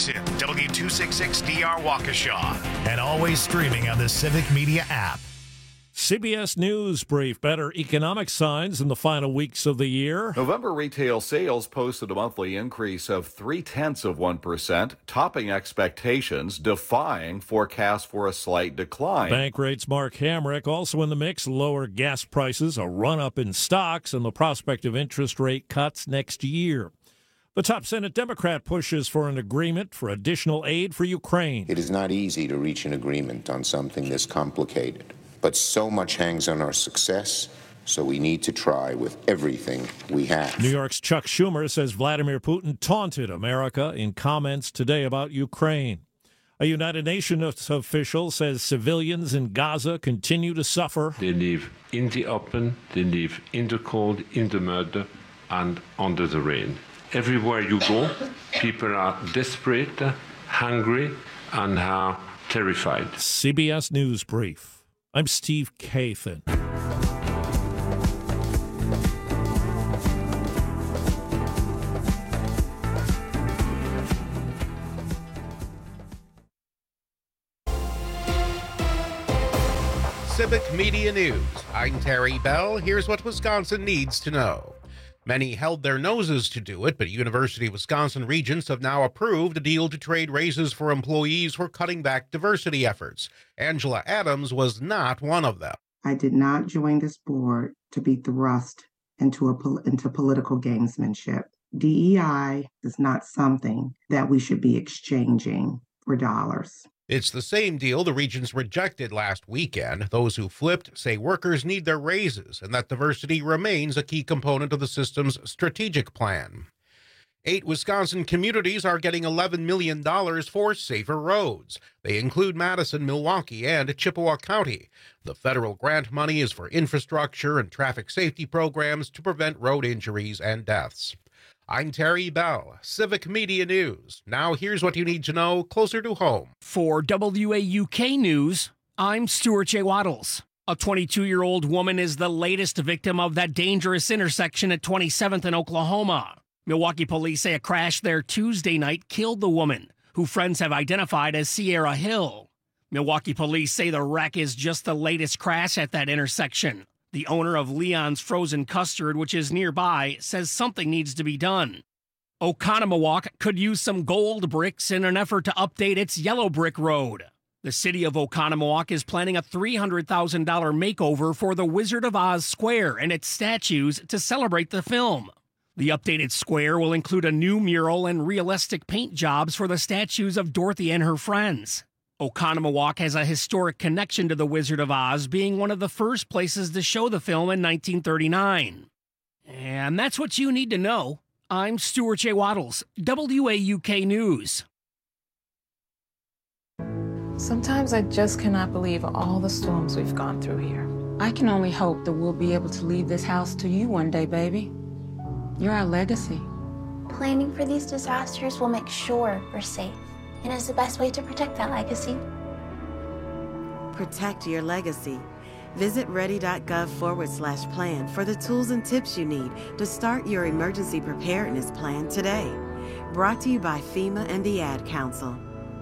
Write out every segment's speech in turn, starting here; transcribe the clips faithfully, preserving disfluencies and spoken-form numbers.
Jackson, W two sixty-six D R Waukesha, and always streaming on the Civic Media app. C B S News brief. Better economic signs in the final weeks of the year. November retail sales posted a monthly increase of three-tenths of one percent, topping expectations, defying forecasts for a slight decline. Bank rates Mark Hamrick also in the mix. Lower gas prices, a run-up in stocks, and the prospect of interest rate cuts next year. The top Senate Democrat pushes for an agreement for additional aid for Ukraine. It is not easy to reach an agreement on something this complicated. But so much hangs on our success, so we need to try with everything we have. New York's Chuck Schumer says Vladimir Putin taunted America in comments today about Ukraine. A United Nations official says civilians in Gaza continue to suffer. They live in the open, they live in the cold, in the mud, and under the rain. Everywhere you go, people are desperate, hungry, and are terrified. C B S News Brief. I'm Steve Kathan. Civic Media News. I'm Terry Bell. Here's what Wisconsin needs to know. Many held their noses to do it, but University of Wisconsin regents have now approved a deal to trade raises for employees who are cutting back diversity efforts. Angela Adams was not one of them. I did not join this board to be thrust into a pol- into political gamesmanship. D E I is not something that we should be exchanging for dollars. It's the same deal the regents rejected last weekend. Those who flipped say workers need their raises and that diversity remains a key component of the system's strategic plan. Eight Wisconsin communities are getting eleven million dollars for safer roads. They include Madison, Milwaukee, and Chippewa County. The federal grant money is for infrastructure and traffic safety programs to prevent road injuries and deaths. I'm Terry Bell, Civic Media News. Now here's what you need to know closer to home. For W A U K News, I'm Stuart J. Waddles. A twenty-two-year-old woman is the latest victim of that dangerous intersection at twenty-seventh in Oklahoma. Milwaukee police say a crash there Tuesday night killed the woman, who friends have identified as Sierra Hill. Milwaukee police say the wreck is just the latest crash at that intersection. The owner of Leon's Frozen Custard, which is nearby, says something needs to be done. Oconomowoc could use some gold bricks in an effort to update its yellow brick road. The city of Oconomowoc is planning a three hundred thousand dollars makeover for the Wizard of Oz Square and its statues to celebrate the film. The updated square will include a new mural and realistic paint jobs for the statues of Dorothy and her friends. Oconomowoc has a historic connection to The Wizard of Oz, being one of the first places to show the film in nineteen thirty-nine. And that's what you need to know. I'm Stuart J. Waddles, W A U K News. Sometimes I just cannot believe all the storms we've gone through here. I can only hope that we'll be able to leave this house to you one day, baby. You're our legacy. Planning for these disasters will make sure we're safe. And is the best way to protect that legacy. Protect your legacy. Visit ready.gov forward slash plan for the tools and tips you need to start your emergency preparedness plan today. Brought to you by FEMA and the Ad Council.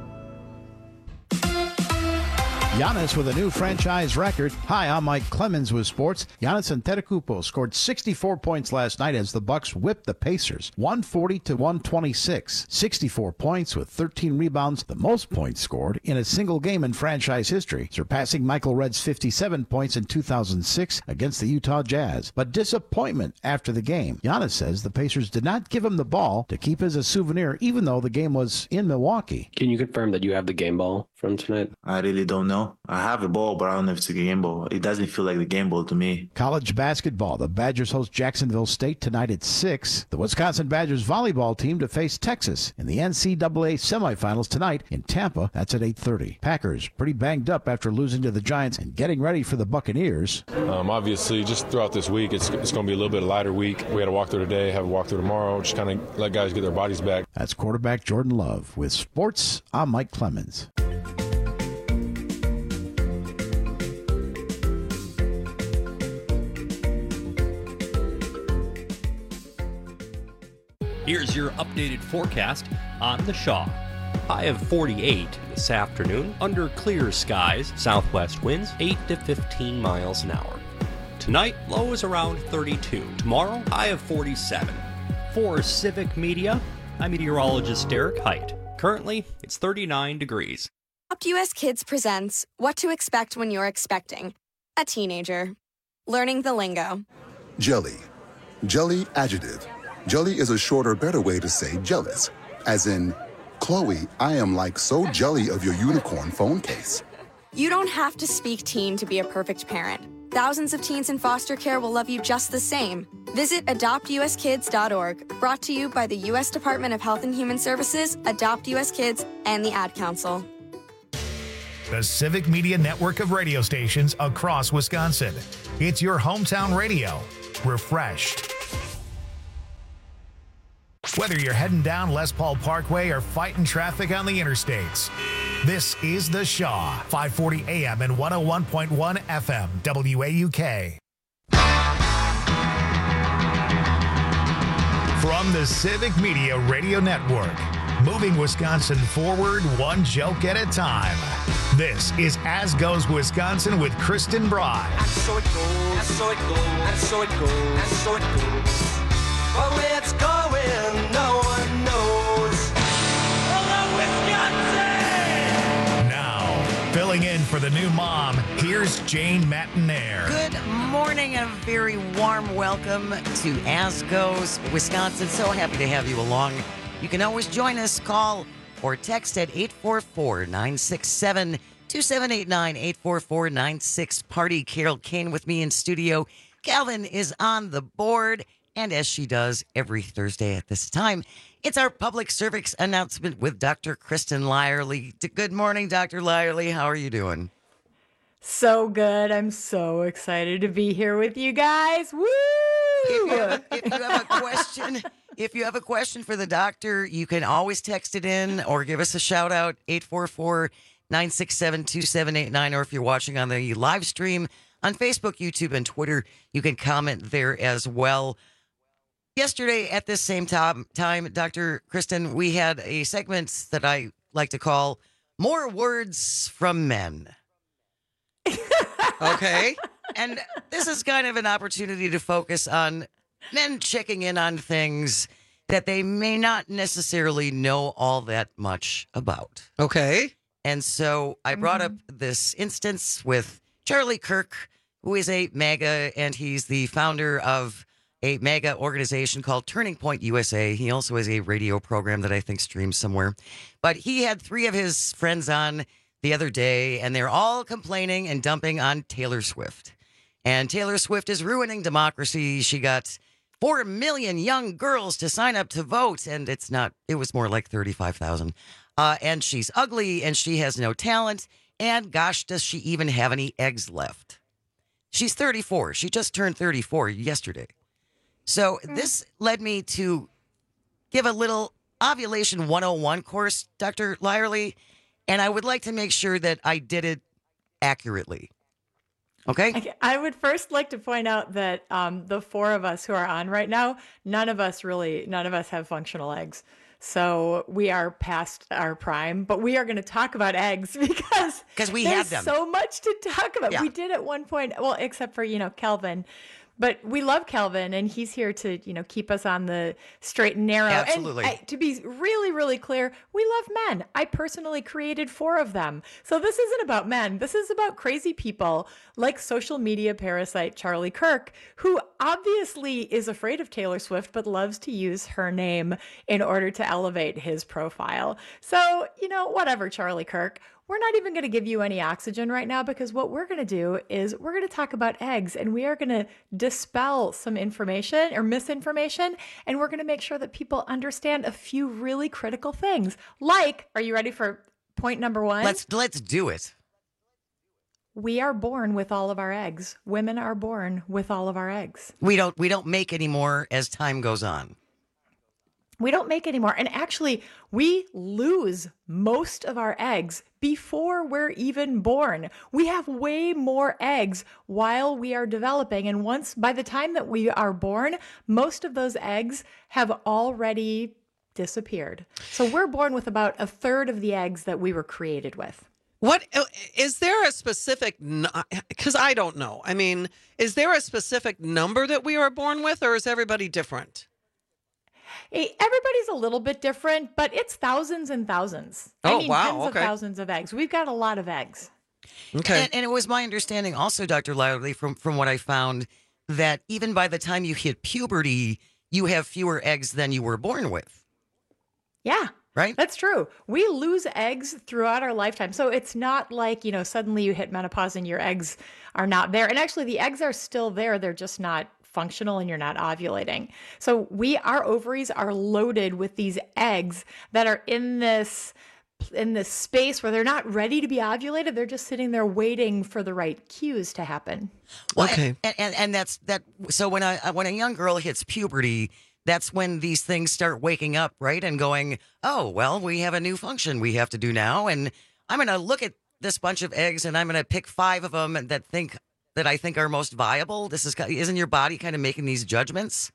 Giannis with a new franchise record. Hi, I'm Mike Clemens with sports. Giannis Antetokounmpo scored sixty-four points last night as the Bucks whipped the Pacers one forty to one twenty-six. sixty-four points with thirteen rebounds, the most points scored in a single game in franchise history, surpassing Michael Redd's fifty-seven points in two thousand six against the Utah Jazz. But disappointment after the game. Giannis says the Pacers did not give him the ball to keep as a souvenir, even though the game was in Milwaukee. Can you confirm that you have the game ball from tonight? I really don't know. I have a ball, but I don't know if it's a game ball. It doesn't feel like the game ball to me. College basketball. The Badgers host Jacksonville State tonight at six. The Wisconsin Badgers volleyball team to face Texas in the N C double A semifinals tonight in Tampa. That's at eight thirty. Packers pretty banged up after losing to the Giants and getting ready for the Buccaneers. Um, obviously, just throughout this week, it's, it's going to be a little bit lighter week. We had a walkthrough today, have a walkthrough tomorrow. Just kind of let guys get their bodies back. That's quarterback Jordan Love. With sports, I'm Mike Clemens. Here's your updated forecast on the Shaw. high of forty-eight. This afternoon, under clear skies, southwest winds eight to fifteen miles an hour. Tonight, low is around thirty-two. Tomorrow, high of forty-seven. For Civic Media, I'm meteorologist Derek Height. Currently, it's thirty-nine degrees. Adopt U S Kids presents What to Expect When You're Expecting a Teenager. Learning the lingo. Jelly. Jelly adjective. Jelly is a shorter, better way to say jealous. As in, Chloe, I am like so jelly of your unicorn phone case. You don't have to speak teen to be a perfect parent. Thousands of teens in foster care will love you just the same. Visit adopt u s kids dot org, brought to you by the U S Department of Health and Human Services, Adopt U S Kids, and the Ad Council. The Civic Media network of radio stations across Wisconsin. It's your hometown radio. Refreshed. Whether you're heading down Les Paul Parkway or fighting traffic on the interstates, this is The Shaw, five forty A M and one oh one point one F M, W A U K. From the Civic Media Radio Network, moving Wisconsin forward one joke at a time. This is As Goes Wisconsin with Kristen Bry. And so it goes, and so it goes, and so it goes, and so it goes. But where it's going, no one knows. Hello, Wisconsin! Now, filling in for the new mom, here's Jane Matinaire. Good morning and a very warm welcome to As Goes Wisconsin. So happy to have you along. You can always join us, call or text at eight four four, nine six seven, two seven eight nine, eight four four, nine six party. Carol Kane with me in studio. Calvin is on the board, and as she does every Thursday at this time, it's our public service announcement with Doctor Kristen Lyerly. Good morning, Doctor Lyerly. How are you doing? So good. I'm so excited to be here with you guys. Woo! If you have a, if you have a question, if you have a question for the doctor, you can always text it in or give us a shout out, eight four four, nine six seven, two seven eight nine. Or if you're watching on the live stream on Facebook, YouTube, and Twitter, you can comment there as well. Yesterday at this same time, time, Doctor Kristen, we had a segment that I like to call More Words from Men. Okay. And this is kind of an opportunity to focus on men checking in on things that they may not necessarily know all that much about. Okay. And so I brought Mm-hmm. up this instance with Charlie Kirk, who is a MAGA, and he's the founder of a MAGA organization called Turning Point U S A. He also has a radio program that I think streams somewhere. But he had three of his friends on the other day, and they're all complaining and dumping on Taylor Swift. And Taylor Swift is ruining democracy. She got four million young girls to sign up to vote, and it's not, it was more like thirty-five thousand. Uh, and she's ugly, and she has no talent, and gosh, does she even have any eggs left? She's thirty-four. She just turned thirty-four yesterday. So this led me to give a little ovulation one oh one course, Doctor Lyerly, and I would like to make sure that I did it accurately. Okay. I would first like to point out that um, the four of us who are on right now, none of us really, none of us have functional eggs. So we are past our prime, but we are going to talk about eggs because because we there's have them. so much to talk about. Yeah. We did at one point, well, except for, you know, Kelvin. But we love Kelvin, and he's here to, you know, keep us on the straight and narrow. Absolutely. And I, to be really, really clear, we love men. I personally created four of them. So this isn't about men. This is about crazy people like social media parasite Charlie Kirk, who obviously is afraid of Taylor Swift, but loves to use her name in order to elevate his profile. So, you know, whatever, Charlie Kirk. We're not even going to give you any oxygen right now, because what we're going to do is we're going to talk about eggs, and we are going to dispel some information or misinformation, and we're going to make sure that people understand a few really critical things. Like, are you ready for point number one? Let's let's do it. We are born with all of our eggs. Women are born with all of our eggs. We don't we don't make any more as time goes on. We don't make any more. And actually, we lose most of our eggs before we're even born. We have way more eggs while we are developing. And once, by the time that we are born, most of those eggs have already disappeared. So we're born with about a third of the eggs that we were created with. What is there a specific, because I don't know. I mean, is there a specific number that we are born with, or is everybody different? Everybody's a little bit different, but it's thousands and thousands. Oh, I mean, wow. tens Okay. of thousands of eggs. We've got a lot of eggs. Okay. And, and it was my understanding also, Doctor Loudley, from, from what I found, that even by the time you hit puberty, you have fewer eggs than you were born with. Yeah. Right? That's true. We lose eggs throughout our lifetime. So it's not like, you know, suddenly you hit menopause and your eggs are not there. And actually the eggs are still there. They're just not functional and you're not ovulating. So we, our ovaries are loaded with these eggs that are in this in this space where they're not ready to be ovulated. They're just sitting there waiting for the right cues to happen. Well, okay. And, and, and that's that. So when a, when a young girl hits puberty, that's when these things start waking up, right? And going, oh, well, we have a new function we have to do now. And I'm going to look at this bunch of eggs and I'm going to pick five of them that think that I think are most viable. This is, isn't your body kind of making these judgments?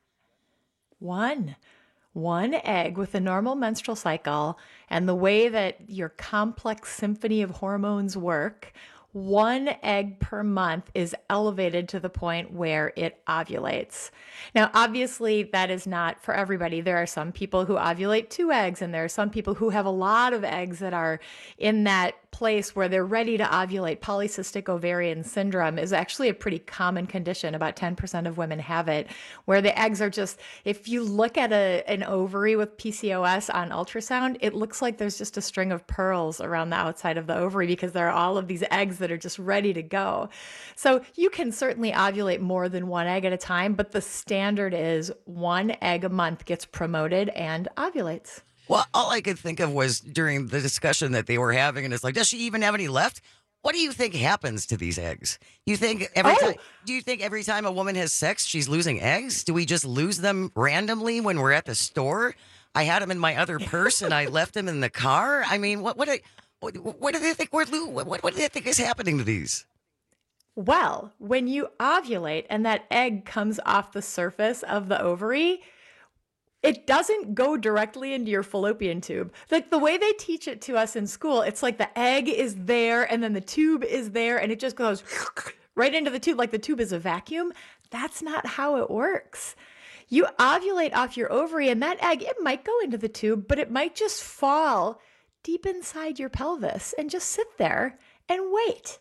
One. One egg with a normal menstrual cycle and the way that your complex symphony of hormones work, one egg per month is elevated to the point where it ovulates. Now, obviously, that is not for everybody. There are some people who ovulate two eggs, and there are some people who have a lot of eggs that are in that place where they're ready to ovulate. Polycystic ovarian syndrome is actually a pretty common condition. About ten percent of women have it, where the eggs are just, if you look at a, an ovary with P C O S on ultrasound, it looks like there's just a string of pearls around the outside of the ovary because there are all of these eggs that are just ready to go. So you can certainly ovulate more than one egg at a time, but the standard is one egg a month gets promoted and ovulates. Well, all I could think of was during the discussion that they were having, and it's like, does she even have any left? What do you think happens to these eggs? You think every Oh. time? Do you think every time a woman has sex, she's losing eggs? Do we just lose them randomly when we're at the store? I had them in my other purse, and I left them in the car. I mean, what what what, what do they think we're lo- what what do they think is happening to these? Well, when you ovulate and that egg comes off the surface of the ovary, it doesn't go directly into your fallopian tube. Like the way they teach it to us in school, it's like the egg is there and then the tube is there and it just goes right into the tube like the tube is a vacuum. That's not how it works. You ovulate off your ovary and that egg, it might go into the tube, but it might just fall deep inside your pelvis and just sit there and wait.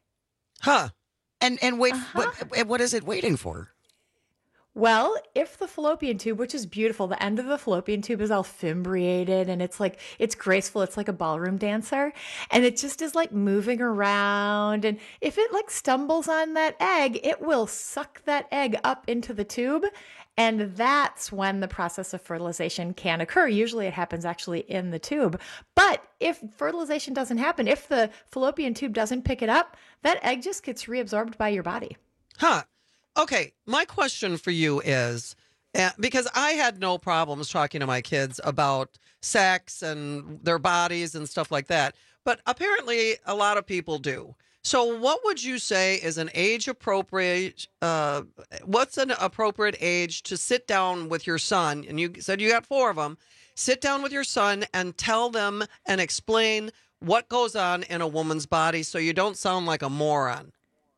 Huh. And and wait, Uh-huh. what, what is it waiting for? Well, if the fallopian tube, which is beautiful, the end of the fallopian tube is all fimbriated and it's like, it's graceful. It's like a ballroom dancer and it just is like moving around. And if it like stumbles on that egg, it will suck that egg up into the tube. And that's when the process of fertilization can occur. Usually it happens actually in the tube. But if fertilization doesn't happen, if the fallopian tube doesn't pick it up, that egg just gets reabsorbed by your body. Huh. Okay, my question for you is, uh, because I had no problems talking to my kids about sex and their bodies and stuff like that, but apparently a lot of people do. So what would you say is an age appropriate, uh, what's an appropriate age to sit down with your son? And you said you got four of them. Sit down with your son and tell them and explain what goes on in a woman's body so you don't sound like a moron.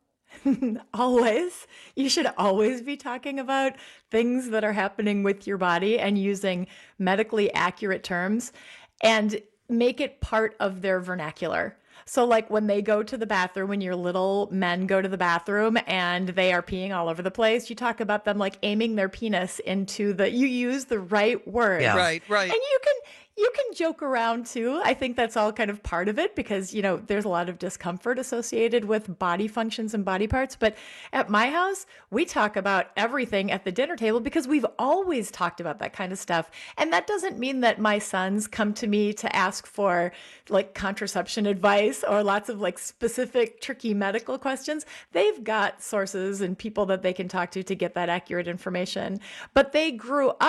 Always. You should always be talking about things that are happening with your body and using medically accurate terms and make it part of their vernacular. So like when they go to the bathroom, when your little men go to the bathroom and they are peeing all over the place, you talk about them like aiming their penis into the, you use the right word. Yeah. Right, right. And you can, you can joke around too. I think that's all kind of part of it because, you know, there's a lot of discomfort associated with body functions and body parts. But at my house, we talk about everything at the dinner table because we've always talked about that kind of stuff. And that doesn't mean that my sons come to me to ask for like contraception advice or lots of like specific tricky medical questions. They've got sources and people that they can talk to to get that accurate information. But they grew up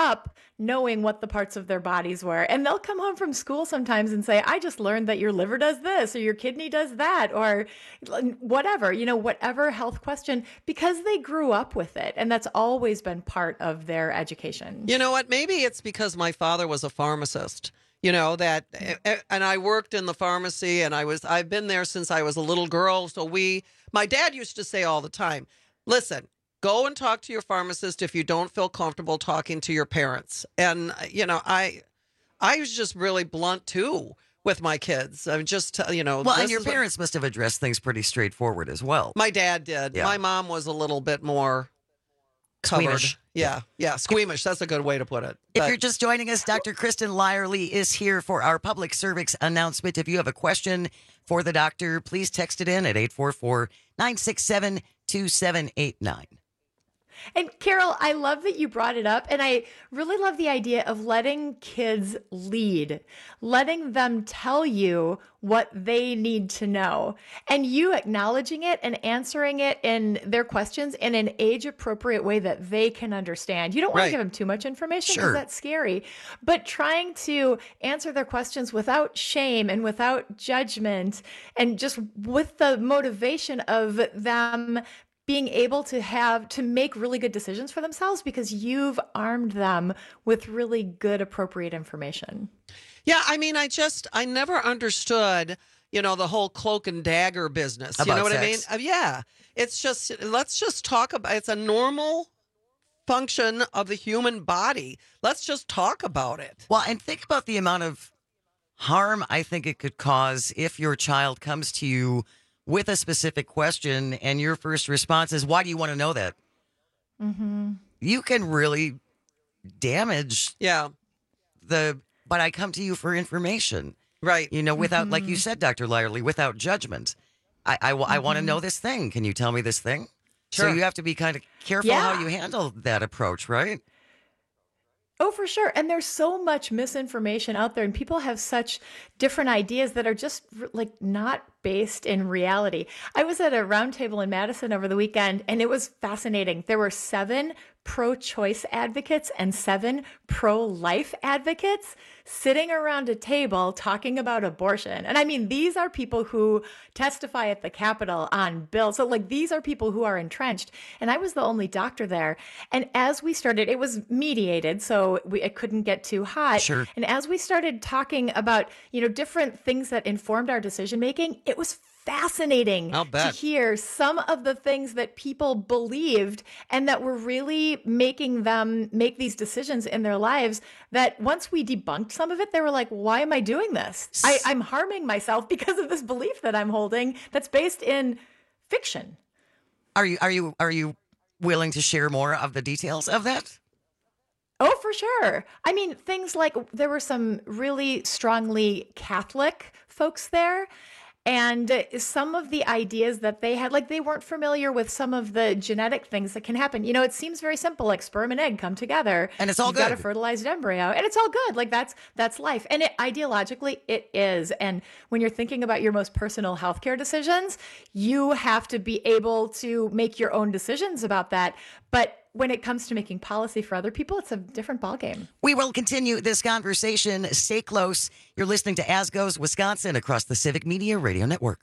knowing what the parts of their bodies were. And they'll come home from school sometimes and say, I just learned that your liver does this or your kidney does that or whatever, you know, whatever health question, because they grew up with it. And that's always been part of their education. You know what? Maybe it's because my father was a pharmacist. You know, that, and I worked in the pharmacy, and I was, I've been there since I was a little girl. So we, my dad used to say all the time, listen, go and talk to your pharmacist if you don't feel comfortable talking to your parents. And, you know, I, I was just really blunt too with my kids. I'm just, you know. Well, and your is what- parents must have addressed things pretty straightforward as well. My dad did. Yeah. My mom was a little bit more covered. Squeamish. Yeah, yeah, squeamish. That's a good way to put it. If But- you're just joining us, Doctor Kristen Lyerly is here for our public service announcement. If you have a question for the doctor, please text it in at eight four four, nine six seven, two seven eight nine. And Carol, I love that you brought it up. And I really love the idea of letting kids lead, letting them tell you what they need to know, and you acknowledging it and answering it in their questions in an age appropriate way that they can understand. You don't want Right. to give them too much information because Sure. that's scary, but trying to answer their questions without shame and without judgment and just with the motivation of them being able to have to make really good decisions for themselves because you've armed them with really good, appropriate information. Yeah, I mean, I just, I never understood, you know, the whole cloak and dagger business. You About know what sex. I mean? Uh, yeah. It's just, let's just talk about, it's a normal function of the human body. Let's just talk about it. Well, and think about the amount of harm I think it could cause if your child comes to you with a specific question and your first response is, why do you want to know that? Mm-hmm. You can really damage yeah. the, but I come to you for information. Right. You know, without, like you Mhm. said, Doctor Lyerly, without judgment. I, I, I want to Mhm. know this thing. Can you tell me this thing? Sure. So you have to be kind of careful Yeah. how you handle that approach, right? Oh, for sure. And there's so much misinformation out there, and people have such different ideas that are just r- like not based in reality. I was at a roundtable in Madison over the weekend, and it was fascinating. There were seven pro-choice advocates and seven pro-life advocates sitting around a table talking about abortion. And I mean, these are people who testify at the Capitol on bills. So like these are people who are entrenched. And I was the only doctor there. And as we started, it was mediated, so we, it couldn't get too hot. Sure. And as we started talking about, you know, different things that informed our decision making, it was fascinating I'll to bet. hear some of the things that people believed and that were really making them make these decisions in their lives, that once we debunked some of it, they were like, why am I doing this? I, I'm harming myself because of this belief that I'm holding that's based in fiction. Are you, are you, are you willing to share more of the details of that? Oh, for sure. I mean, things like there were some really strongly Catholic folks there. And some of the ideas that they had, like they weren't familiar with some of the genetic things that can happen. You know, it seems very simple, like sperm and egg come together. And it's all You've got a good. fertilized embryo, and it's all good. Like that's that's life. And it, ideologically, it is. And when you're thinking about your most personal healthcare decisions, you have to be able to make your own decisions about that. But when it comes to making policy for other people, it's a different ballgame. We will continue this conversation. Stay close. You're listening to As Goes Wisconsin across the Civic Media Radio Network.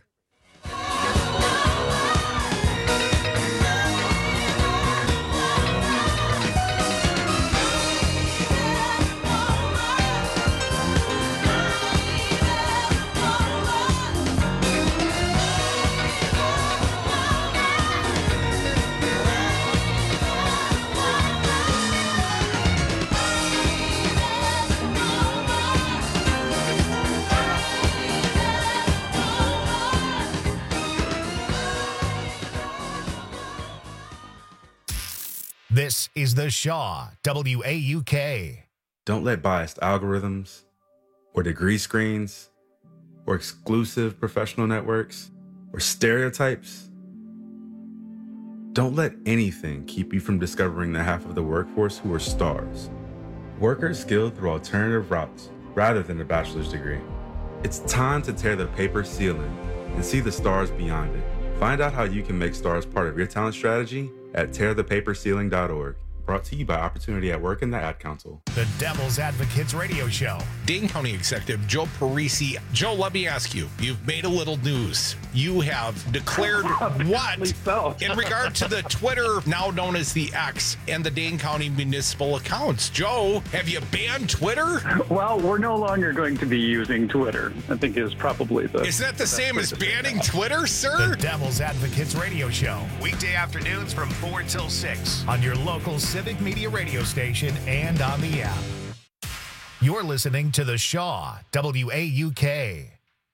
This is The Shaw, W A U K. Don't let biased algorithms or degree screens or exclusive professional networks or stereotypes, don't let anything keep you from discovering the half of the workforce who are stars. Workers skilled through alternative routes rather than a bachelor's degree. It's time to tear the paper ceiling and see the stars beyond it. Find out how you can make stars part of your talent strategy at tear the paper ceiling dot org. Brought to you by Opportunity at Work and the Ad Council. The Devil's Advocates Radio Show. Dane County Executive Joe Parisi. Joe, let me ask you, you've made a little news. You have declared what so. in regard to the Twitter, now known as the X, and the Dane County municipal accounts. Joe, have you banned Twitter? Well, we're no longer going to be using Twitter, I think is probably the... Is that the same as banning Twitter, sir? The Devil's Advocates Radio Show. Weekday afternoons from four till six on your local Civic Media radio station and on the app. You're listening to The Shaw, W A U K.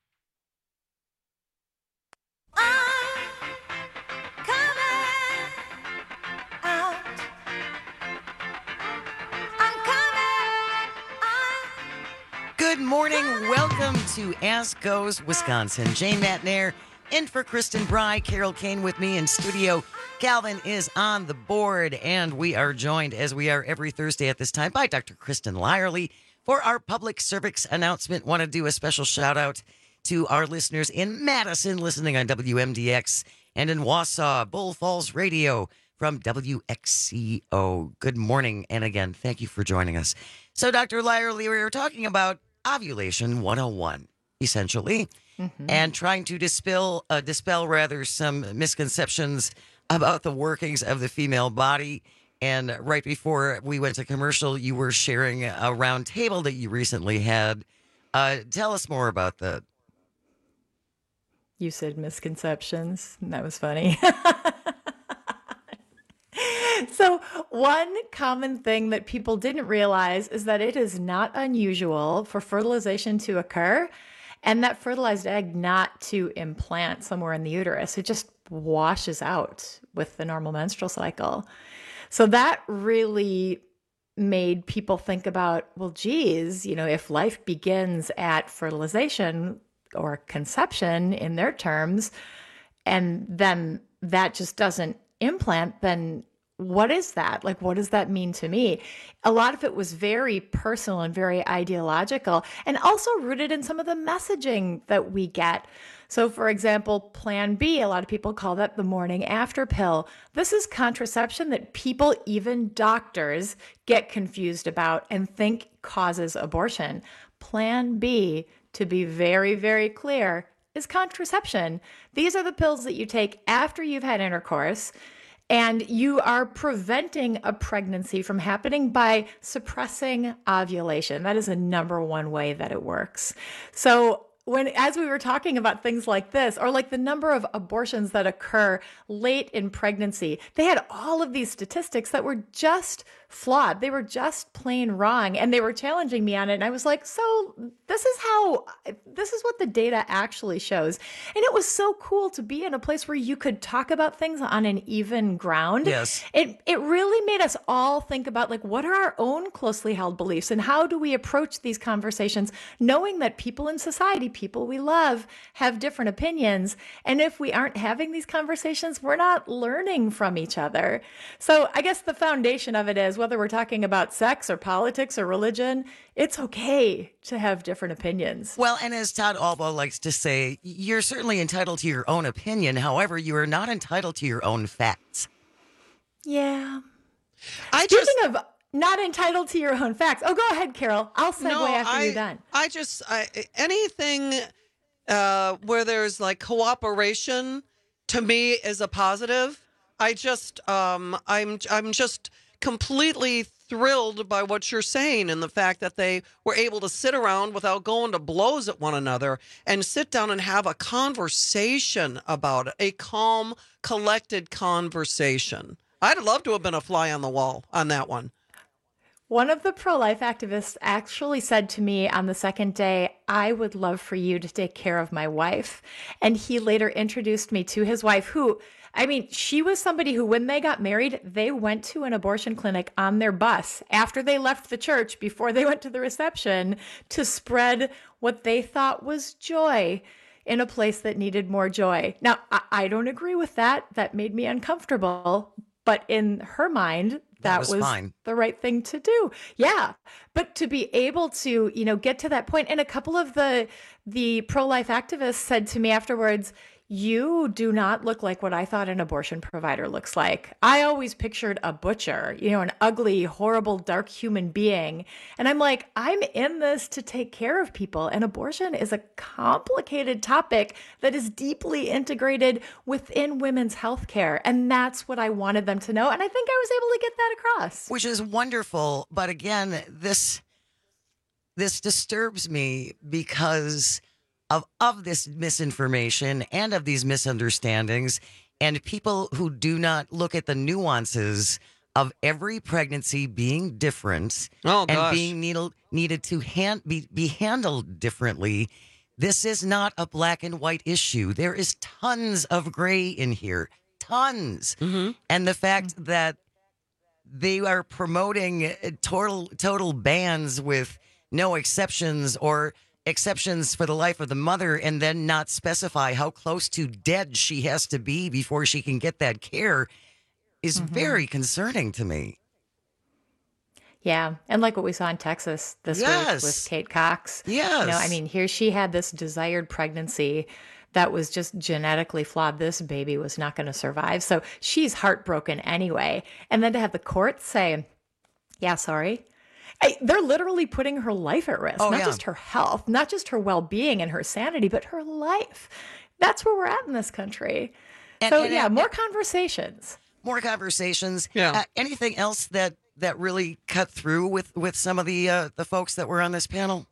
Good morning. Welcome to Ask Goes Wisconsin. Jane Matnair in for Kristen Bry. Carol Kane with me in studio. Calvin is on the board, and we are joined, as we are every Thursday at this time, by Doctor Kristen Lyerly for our public service announcement. Want to do a special shout out to our listeners in Madison, listening on W M D X, and in Wausau, Bull Falls Radio from W X C O. Good morning, and again, thank you for joining us. So, Doctor Lyerly, we were talking about Ovulation one oh one, essentially, mm-hmm. and trying to dispel, uh, dispel rather, some misconceptions about the workings of the female body. And right before we went to commercial, you were sharing a round table that you recently had. Uh, tell us more about that. You said misconceptions, and that was funny. So one common thing that people didn't realize is that it is not unusual for fertilization to occur and that fertilized egg not to implant somewhere in the uterus. It just washes out with the normal menstrual cycle. So that really made people think about, well, geez, you know, if life begins at fertilization or conception in their terms, and then that just doesn't implant, then what is that? Like, what does that mean to me? A lot of it was very personal and very ideological, and also rooted in some of the messaging that we get. So, for example, Plan B, a lot of people call that the morning after pill. This is contraception that people, even doctors, get confused about and think causes abortion. Plan B, to be very, very clear, is contraception. These are the pills that you take after you've had intercourse, and you are preventing a pregnancy from happening by suppressing ovulation. That is the number one way that it works. So when, as we were talking about things like this, or like the number of abortions that occur late in pregnancy, they had all of these statistics that were just flawed. They were just plain wrong, and they were challenging me on it. And I was like, so this is how, this is what the data actually shows. And it was so cool to be in a place where you could talk about things on an even ground. Yes. It, it really made us all think about, like, what are our own closely held beliefs and how do we approach these conversations, knowing that people in society, people we love, have different opinions. And if we aren't having these conversations, we're not learning from each other. So I guess the foundation of it is, whether we're talking about sex or politics or religion, it's okay to have different opinions. Well, and as Todd Albo likes to say, you're certainly entitled to your own opinion. However, you are not entitled to your own facts. Yeah. I Speaking just, of not entitled to your own facts. Oh, go ahead, Carol. I'll segue no, after I, you're done. I just, I, anything uh, where there's like cooperation, to me is a positive. I just, um, I'm, I'm just completely thrilled by what you're saying and the fact that they were able to sit around without going to blows at one another and sit down and have a conversation about it, a calm, collected conversation. I'd love to have been a fly on the wall on that one. One of the pro-life activists actually said to me on the second day, I would love for you to take care of my wife. And he later introduced me to his wife, who, I mean, she was somebody who, when they got married, they went to an abortion clinic on their bus after they left the church, before they went to the reception, to spread what they thought was joy in a place that needed more joy. Now, I, I don't agree with that. That made me uncomfortable. But in her mind, that, that was, was the right thing to do. Yeah. But to be able to, you know, get to that point, and a couple of the the pro-life activists said to me afterwards, you do not look like what I thought an abortion provider looks like. I always pictured a butcher, you know, an ugly, horrible, dark human being. And I'm like, I'm in this to take care of people. And abortion is a complicated topic that is deeply integrated within women's health care. And that's what I wanted them to know. And I think I was able to get that across. Which is wonderful. But again, this this disturbs me because of of this misinformation and of these misunderstandings, and people who do not look at the nuances of every pregnancy being different Oh, and gosh. being needed needed to hand, be, be handled differently. This is not a black and white issue. There is tons of gray in here, tons. And the fact that they are promoting uh, total total bans with no exceptions or exceptions for the life of the mother, and then not specify how close to dead she has to be before she can get that care is Mhm. very concerning to me. Yeah. And like what we saw in Texas this Yes. week with Kate Cox. Yes. You know, I mean, here she had this desired pregnancy that was just genetically flawed. This baby was not going to survive. So she's heartbroken anyway. And then to have the court say, yeah, sorry. I, they're literally putting her life at risk, Oh, not yeah. just her health, not just her well-being and her sanity, but her life. That's where we're at in this country. And- so and- yeah, and- more conversations. More conversations. Yeah. Uh, anything else that that really cut through with with some of the uh, the folks that were on this panel?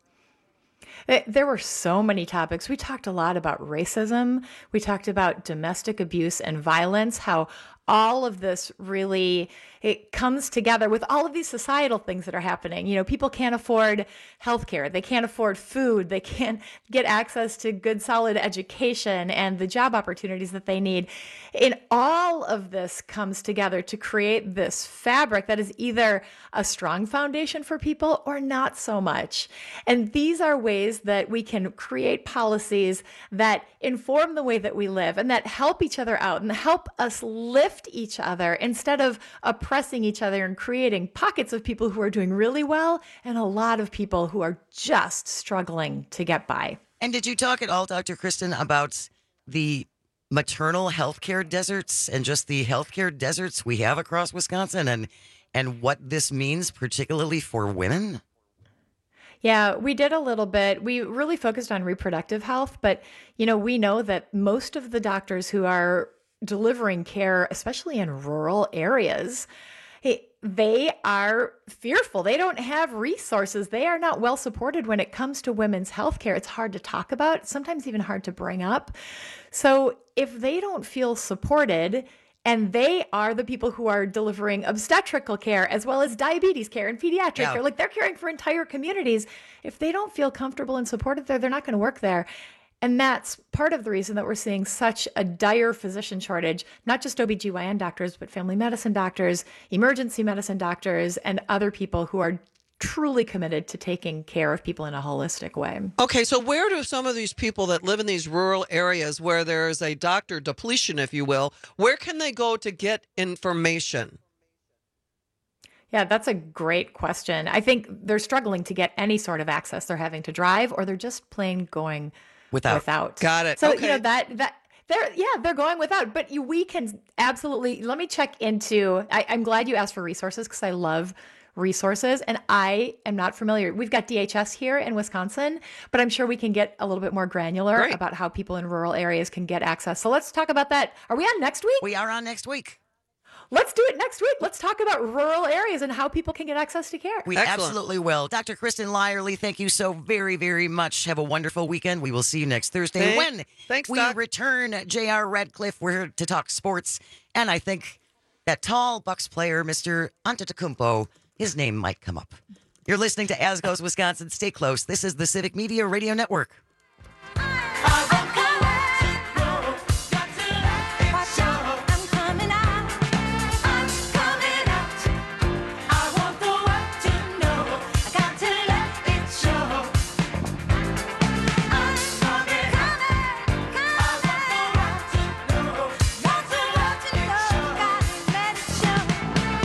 Th- There were so many topics. We talked a lot about racism. We talked about domestic abuse and violence, how all of this really, it comes together with all of these societal things that are happening. You know, people can't afford healthcare. They can't afford food. They can't get access to good, solid education and the job opportunities that they need. And all of this comes together to create this fabric that is either a strong foundation for people or not so much. And these are ways that we can create policies that inform the way that we live and that help each other out and help us lift each other instead of oppressing each other and creating pockets of people who are doing really well and a lot of people who are just struggling to get by. And did you talk at all, Doctor Kristen, about the maternal healthcare deserts and just the healthcare deserts we have across Wisconsin and and what this means particularly for women? Yeah, we did a little bit. We really focused on reproductive health, but you know, we know that most of the doctors who are delivering care, especially in rural areas, hey, they are fearful. They don't have resources. They are not well supported when it comes to women's health care. It's hard to talk about, sometimes even hard to bring up. So if they don't feel supported, and they are the people who are delivering obstetrical care as well as diabetes care and pediatric Yeah. care. Like they're caring for entire communities. If they don't feel comfortable and supported there, they're not going to work there. And that's part of the reason that we're seeing such a dire physician shortage, not just O B G Y N doctors, but family medicine doctors, emergency medicine doctors, and other people who are truly committed to taking care of people in a holistic way. Okay, so where do some of these people that live in these rural areas where there's a doctor depletion, if you will, where can they go to get information? Yeah, that's a great question. I think they're struggling to get any sort of access. They're having to drive or they're just plain going Without. without. Got it. So, Okay. you know, that, that, they're, yeah, they're going without, but you, we can absolutely, let me check into, I, I'm glad you asked for resources because I love resources and I am not familiar. We've got D H S here in Wisconsin, but I'm sure we can get a little bit more granular Great. about how people in rural areas can get access. So let's talk about that. Are we on next week? We are on next week. Let's do it next week. Let's talk about rural areas and how people can get access to care. We absolutely will. Doctor Kristen Lyerly, thank you so very, very much. Have a wonderful weekend. We will see you next Thursday Thank- when thanks, we Doc. return. J R Radcliffe, we're here to talk sports. And I think that tall Bucks player, Mister Antetokounmpo, his name might come up. You're listening to As Goes Wisconsin. Stay close. This is the Civic Media Radio Network.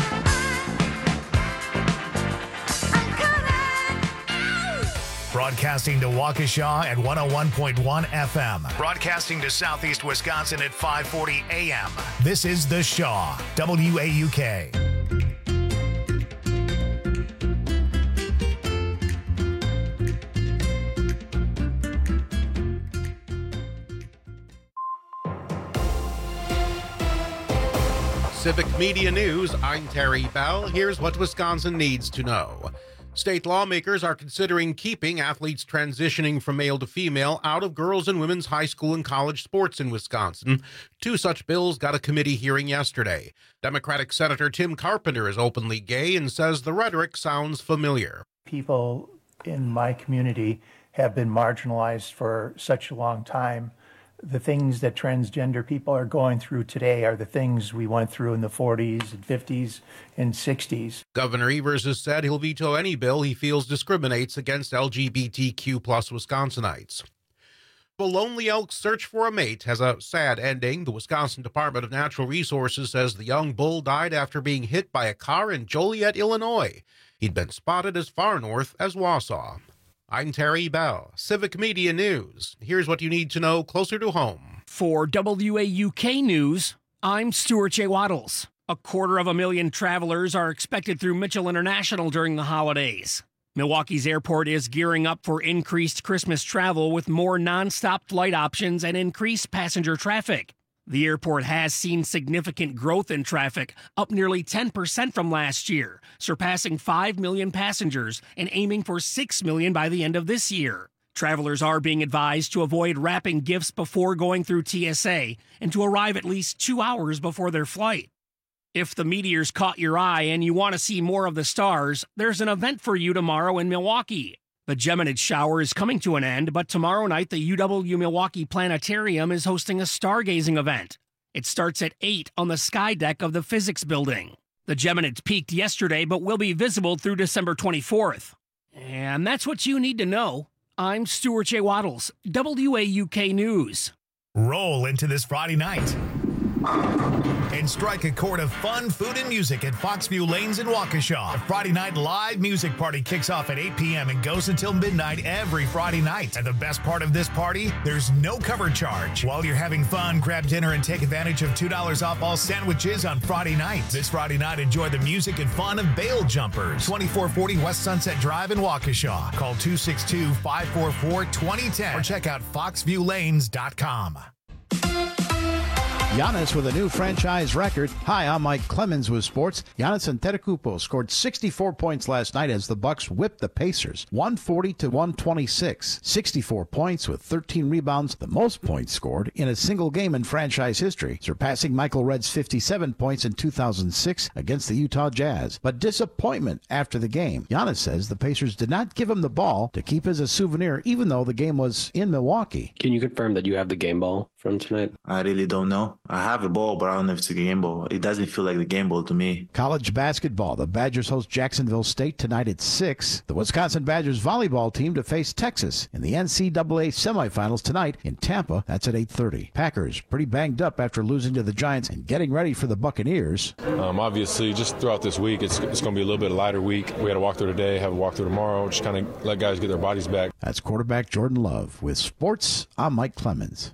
Broadcast Broadcasting to Waukesha at one oh one point one F M. Broadcasting to Southeast Wisconsin at five forty A M. This is The Shaw, W A U K. Civic Media News, I'm Terry Bell. Here's what Wisconsin needs to know. State lawmakers are considering keeping athletes transitioning from male to female out of girls' and women's high school and college sports in Wisconsin. Two such bills got a committee hearing yesterday. Democratic Senator Tim Carpenter is openly gay and says the rhetoric sounds familiar. People in my community have been marginalized for such a long time. The things that transgender people are going through today are the things we went through in the forties and fifties and sixties. Governor Evers has said he'll veto any bill he feels discriminates against L G B T Q plus Wisconsinites. The Lonely Elk's search for a mate has a sad ending. The Wisconsin Department of Natural Resources says the young bull died after being hit by a car in Joliet, Illinois. He'd been spotted as far north as Wausau. I'm Terry Bell, Civic Media News. Here's what you need to know closer to home. For W A U K News, I'm Stuart J. Waddles. A quarter of a million travelers are expected through Mitchell International during the holidays. Milwaukee's airport is gearing up for increased Christmas travel with more nonstop flight options and increased passenger traffic. The airport has seen significant growth in traffic, up nearly ten percent from last year, surpassing five million passengers and aiming for six million by the end of this year. Travelers are being advised to avoid wrapping gifts before going through T S A and to arrive at least two hours before their flight. If the meteors caught your eye and you want to see more of the stars, there's an event for you tomorrow in Milwaukee. The Geminid shower is coming to an end, but tomorrow night the U W Milwaukee Planetarium is hosting a stargazing event. It starts at eight on the sky deck of the physics building. The Geminids peaked yesterday, but will be visible through December twenty-fourth. And that's what you need to know. I'm Stuart J. Waddles, W A U K News. Roll into this Friday night and strike a chord of fun, food, and music at Foxview Lanes in Waukesha. The Friday night live music party kicks off at eight p.m. and goes until midnight every Friday night. And the best part of this party, there's no cover charge. While you're having fun, grab dinner and take advantage of two dollars off all sandwiches on Friday night. This Friday night, enjoy the music and fun of Bail Jumpers. twenty-four forty West Sunset Drive in Waukesha. Call two six two, five four four, two zero one zero or check out foxview lanes dot com. Giannis with a new franchise record. Hi, I'm Mike Clemens with sports. Giannis Antetokounmpo scored sixty-four points last night as the Bucks whipped the Pacers, one forty to one twenty-six. sixty-four points with thirteen rebounds, the most points scored in a single game in franchise history, surpassing Michael Redd's fifty-seven points in two thousand six against the Utah Jazz. But disappointment after the game. Giannis says the Pacers did not give him the ball to keep as a souvenir, even though the game was in Milwaukee. Can you confirm that you have the game ball from tonight? I really don't know. I have a ball, but I don't know if it's a game ball. It doesn't feel like the game ball to me. College basketball. The Badgers host Jacksonville State tonight at six. The Wisconsin Badgers volleyball team to face Texas in the N C double A semifinals tonight in Tampa. That's at eight thirty. Packers pretty banged up after losing to the Giants and getting ready for the Buccaneers. Um, obviously, just throughout this week, it's, it's going to be a little bit lighter week. We had a walkthrough today, have a walkthrough tomorrow. Just kind of let guys get their bodies back. That's quarterback Jordan Love. With sports, I'm Mike Clemens.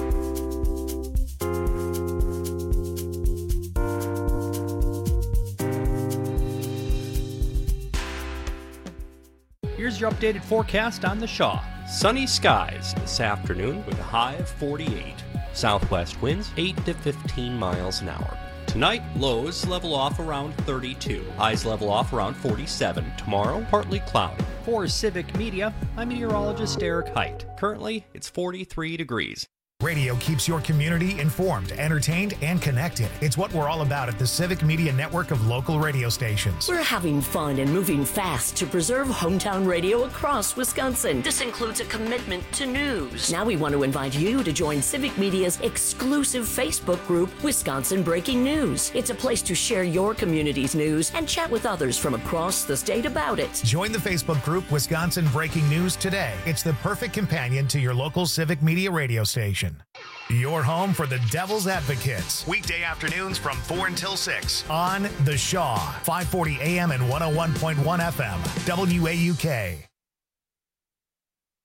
Here's your updated forecast on the Shaw. Sunny skies this afternoon with a high of forty-eight. Southwest winds eight to fifteen miles an hour. Tonight, lows level off around thirty-two. Highs level off around forty-seven. Tomorrow, partly cloudy. For Civic Media, I'm meteorologist Eric Height. Currently, it's forty-three degrees. Radio keeps your community informed, entertained, and connected. It's what we're all about at the Civic Media Network of local radio stations. We're having fun and moving fast to preserve hometown radio across Wisconsin. This includes a commitment to news. Now we want to invite you to join Civic Media's exclusive Facebook group, Wisconsin Breaking News. It's a place to share your community's news and chat with others from across the state about it. Join the Facebook group, Wisconsin Breaking News, today. It's the perfect companion to your local Civic Media radio station. Your home for the Devil's Advocates. Weekday afternoons from four until six on The Shaw, five forty A M and one oh one point one F M, W A U K.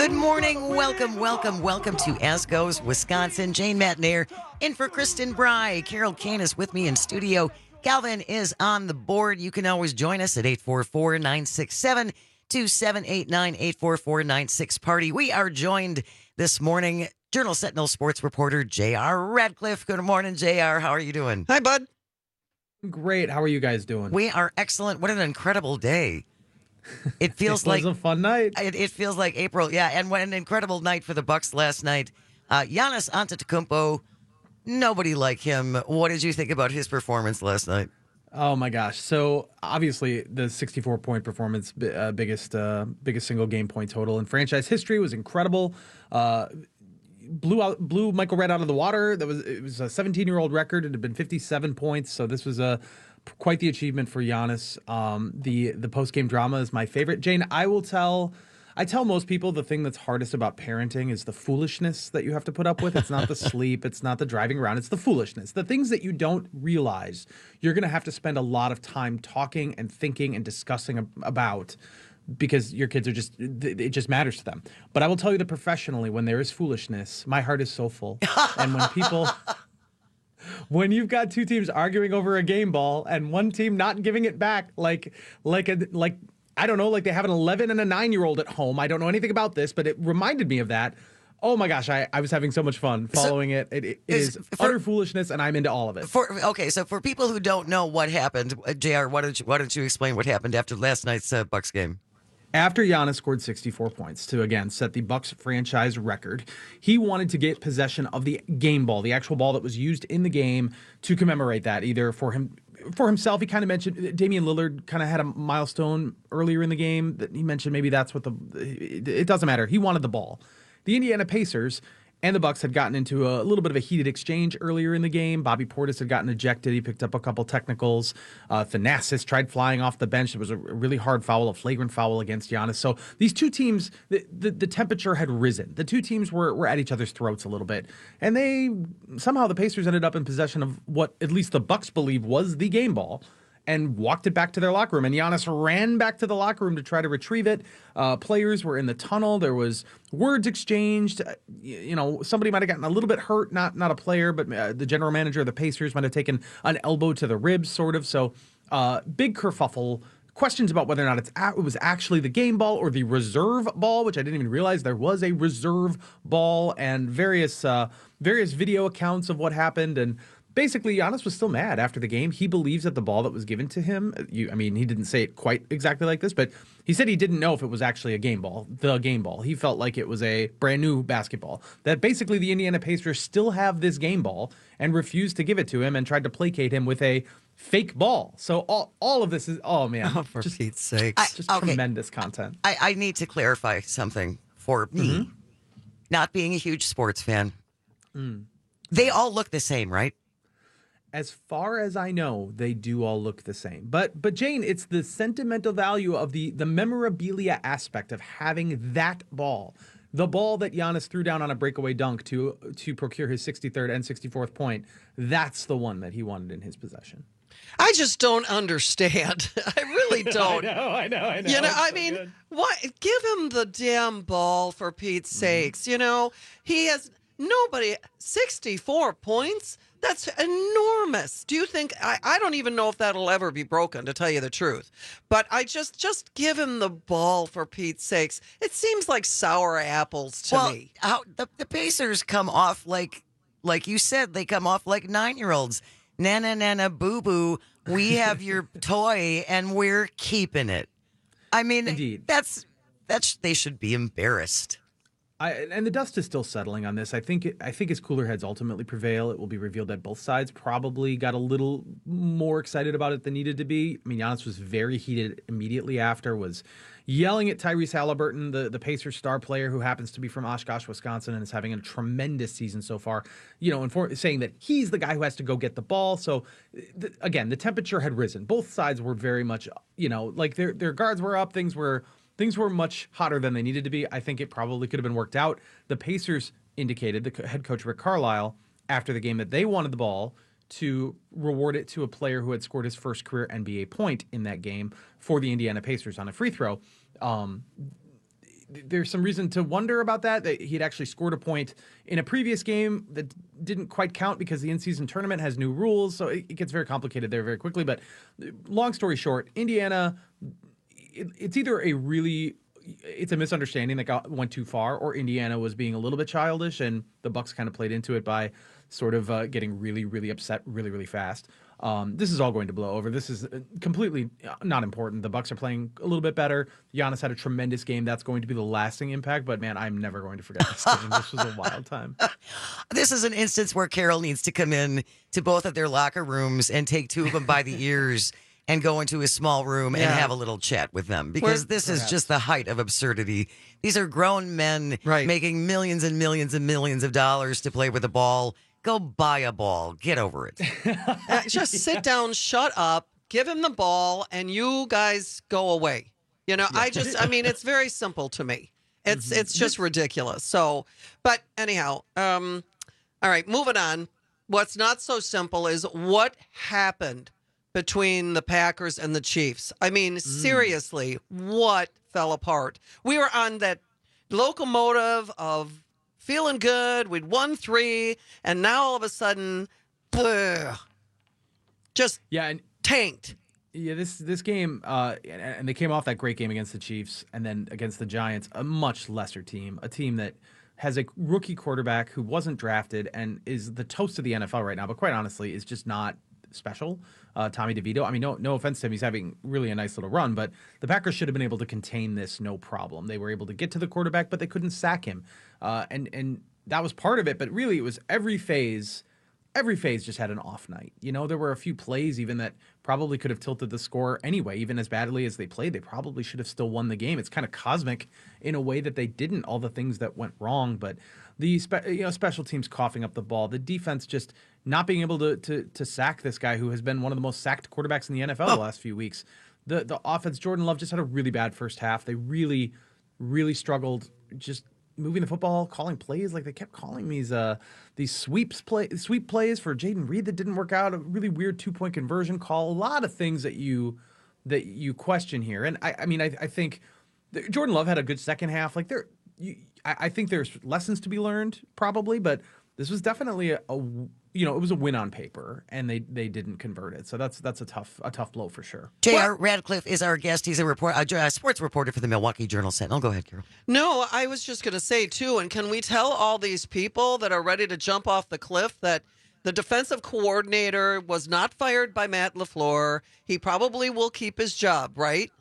Good morning. Welcome, welcome, welcome to As Goes Wisconsin. Jane Matnair in for Kristen Bry. Carol Kane is with me in studio. Calvin is on the board. You can always join us at eight four four, nine six seven, two seven eight nine, eight four four, nine six party. We are joined this morning, Journal Sentinel sports reporter J R Radcliffe. Good morning, J R. How are you doing? Hi, bud. Great. How are you guys doing? We are excellent. What an incredible day. It feels it was like a fun night. It, it feels like April. Yeah, and what an incredible night for the Bucks last night. Uh, Giannis Antetokounmpo, nobody like him. What did you think about his performance last night? Oh my gosh! So obviously the sixty-four point performance, uh, biggest uh, biggest single game point total in franchise history, was incredible. Uh, blew out blew Michael Redd out of the water. That was it was a seventeen year old record. It had been fifty-seven points. So this was a quite the achievement for Giannis. Um, the the post game drama is my favorite. Jane, I will tell. I tell most people the thing that's hardest about parenting is the foolishness that you have to put up with. It's not the sleep. It's not the driving around. It's the foolishness. The things that you don't realize you're going to have to spend a lot of time talking and thinking and discussing about because your kids are just, it just matters to them. But I will tell you that professionally, when there is foolishness, my heart is so full. And when people... When you've got two teams arguing over a game ball and one team not giving it back, like like a like I don't know, like they have an eleven and a nine year old at home. I don't know anything about this, but it reminded me of that. Oh my gosh, I, I was having so much fun following so, it. It, it is for, utter foolishness, and I'm into all of it. For okay, so for people who don't know what happened, J R, why don't you why don't you explain what happened after last night's uh, Bucks game? After Giannis scored sixty-four points to, again, set the Bucks franchise record, he wanted to get possession of the game ball, the actual ball that was used in the game, to commemorate that, either for him for himself. He kind of mentioned Damian Lillard kind of had a milestone earlier in the game that he mentioned maybe that's what the – it doesn't matter. He wanted the ball. The Indiana Pacers and the Bucks had gotten into a little bit of a heated exchange earlier in the game. Bobby Portis had gotten ejected. He picked up a couple technicals. Uh, Thanasis tried flying off the bench. It was a really hard foul, a flagrant foul against Giannis. So these two teams, the, the, the temperature had risen. The two teams were, were at each other's throats a little bit. And they, somehow the Pacers ended up in possession of what at least the Bucks believe was the game ball, and walked it back to their locker room. And Giannis ran back to the locker room to try to retrieve it. Uh, players were in the tunnel. There was words exchanged. Uh, you, you know, somebody might have gotten a little bit hurt, not not a player, but uh, the general manager of the Pacers might have taken an elbow to the ribs, sort of. So uh, big kerfuffle. Questions about whether or not it's a- it was actually the game ball or the reserve ball, which I didn't even realize there was a reserve ball, and various uh, various video accounts of what happened. And basically, Giannis was still mad after the game. He believes that the ball that was given to him, you, I mean, he didn't say it quite exactly like this, but he said he didn't know if it was actually a game ball, the game ball. He felt like it was a brand new basketball. That basically the Indiana Pacers still have this game ball and refused to give it to him and tried to placate him with a fake ball. So all all of this is, oh man. Oh, for just, Pete's sake. Just I, okay. tremendous content. I, I need to clarify something for me. Mm-hmm. Not being a huge sports fan. Mm. They all look the same, right? As far as I know, they do all look the same. But but Jane, it's the sentimental value of the the memorabilia aspect of having that ball. The ball that Giannis threw down on a breakaway dunk to to procure his sixty-third and sixty-fourth point. That's the one that he wanted in his possession. I just don't understand. I really don't. I know, I know, I know. You know, It's I so mean, good. what? Give him the damn ball for Pete's Mm-hmm. sakes. You know, he has nobody sixty-four points. That's enormous. Do you think I, I don't even know if that'll ever be broken, to tell you the truth. But I just just give him the ball for Pete's sakes. It seems like sour apples to well, me. How the, the Pacers come off like like you said, they come off like nine year olds. Nana nana boo boo, we have your toy and we're keeping it. I mean, Indeed. that's that's they should be embarrassed. I, and the dust is still settling on this. I think it, I think as cooler heads ultimately prevail, it will be revealed that both sides probably got a little more excited about it than needed to be. I mean, Giannis was very heated immediately after, was yelling at Tyrese Halliburton, the, the Pacers star player who happens to be from Oshkosh, Wisconsin, and is having a tremendous season so far, you know, and for, saying that he's the guy who has to go get the ball. So, th- again, the temperature had risen. Both sides were very much, you know, like their their guards were up, things were... Things were much hotter than they needed to be. I think it probably could have been worked out. The Pacers indicated, the head coach Rick Carlisle, after the game, that they wanted the ball to reward it to a player who had scored his first career N B A point in that game for the Indiana Pacers on a free throw. Um, there's some reason to wonder about that. That he'd actually scored a point in a previous game that didn't quite count because the in-season tournament has new rules, so it, it gets very complicated there very quickly. But long story short, Indiana, it, it's either a really it's a misunderstanding that got went too far, or Indiana was being a little bit childish, and the Bucks kind of played into it by sort of uh, getting really, really upset really, really fast. Um, this is all going to blow over. This is completely not important. The Bucks are playing a little bit better. Giannis had a tremendous game. That's going to be the lasting impact. But man, I'm never going to forget this game. This was a wild time. This is an instance where Carol needs to come in to both of their locker rooms and take two of them by the ears and go into a small room and Yeah. have a little chat with them, because Where- this is Perhaps. just the height of absurdity. These are grown men Right. making millions and millions and millions of dollars to play with a ball. Go buy a ball. Get over it. Uh, just sit down, shut up, give him the ball, and you guys go away. You know, I just, I mean, it's very simple to me. It's it's just ridiculous. So, but anyhow, um, all right, moving on. What's not so simple is what happened between the Packers and the Chiefs. I mean, seriously, what fell apart? We were on that locomotive of feeling good. We'd won three, and now all of a sudden, ugh, just Yeah, and tanked. Yeah, this this game, uh, and, and they came off that great game against the Chiefs, and then against the Giants, a much lesser team, a team that has a rookie quarterback who wasn't drafted and is the toast of the N F L right now, but quite honestly is just not special. Uh, Tommy DeVito. I mean, no no offense to him, he's having really a nice little run, but the Packers should have been able to contain this no problem. They were able to get to the quarterback, but they couldn't sack him, uh, and and that was part of it. But really, it was every phase. Every phase just had an off night. You know, there were a few plays even that probably could have tilted the score anyway. Even as badly as they played, they probably should have still won the game. It's kind of cosmic in a way that they didn't, all the things that went wrong. But the spe- you know special teams coughing up the ball, the defense just not being able to to to sack this guy who has been one of the most sacked quarterbacks in the N F L the last few weeks. The the offense, Jordan Love just had a really bad first half. They really, really struggled just moving the football, calling plays. Like they kept calling these uh these sweeps play sweep plays for Jaden Reed that didn't work out. A really weird two point conversion call. A lot of things that you that you question here. And I I mean I I think that Jordan Love had a good second half. Like there, you, I, I think there's lessons to be learned probably, but this was definitely a, a you know it was a win on paper, and they they didn't convert it. So that's that's a tough a tough blow for sure. J R. Radcliffe is our guest. He's a report, a sports reporter for the Milwaukee Journal Sentinel. Go ahead, Carol. No, I was just going to say, too, and can we tell all these people that are ready to jump off the cliff that the defensive coordinator was not fired by Matt LaFleur? He probably will keep his job, right?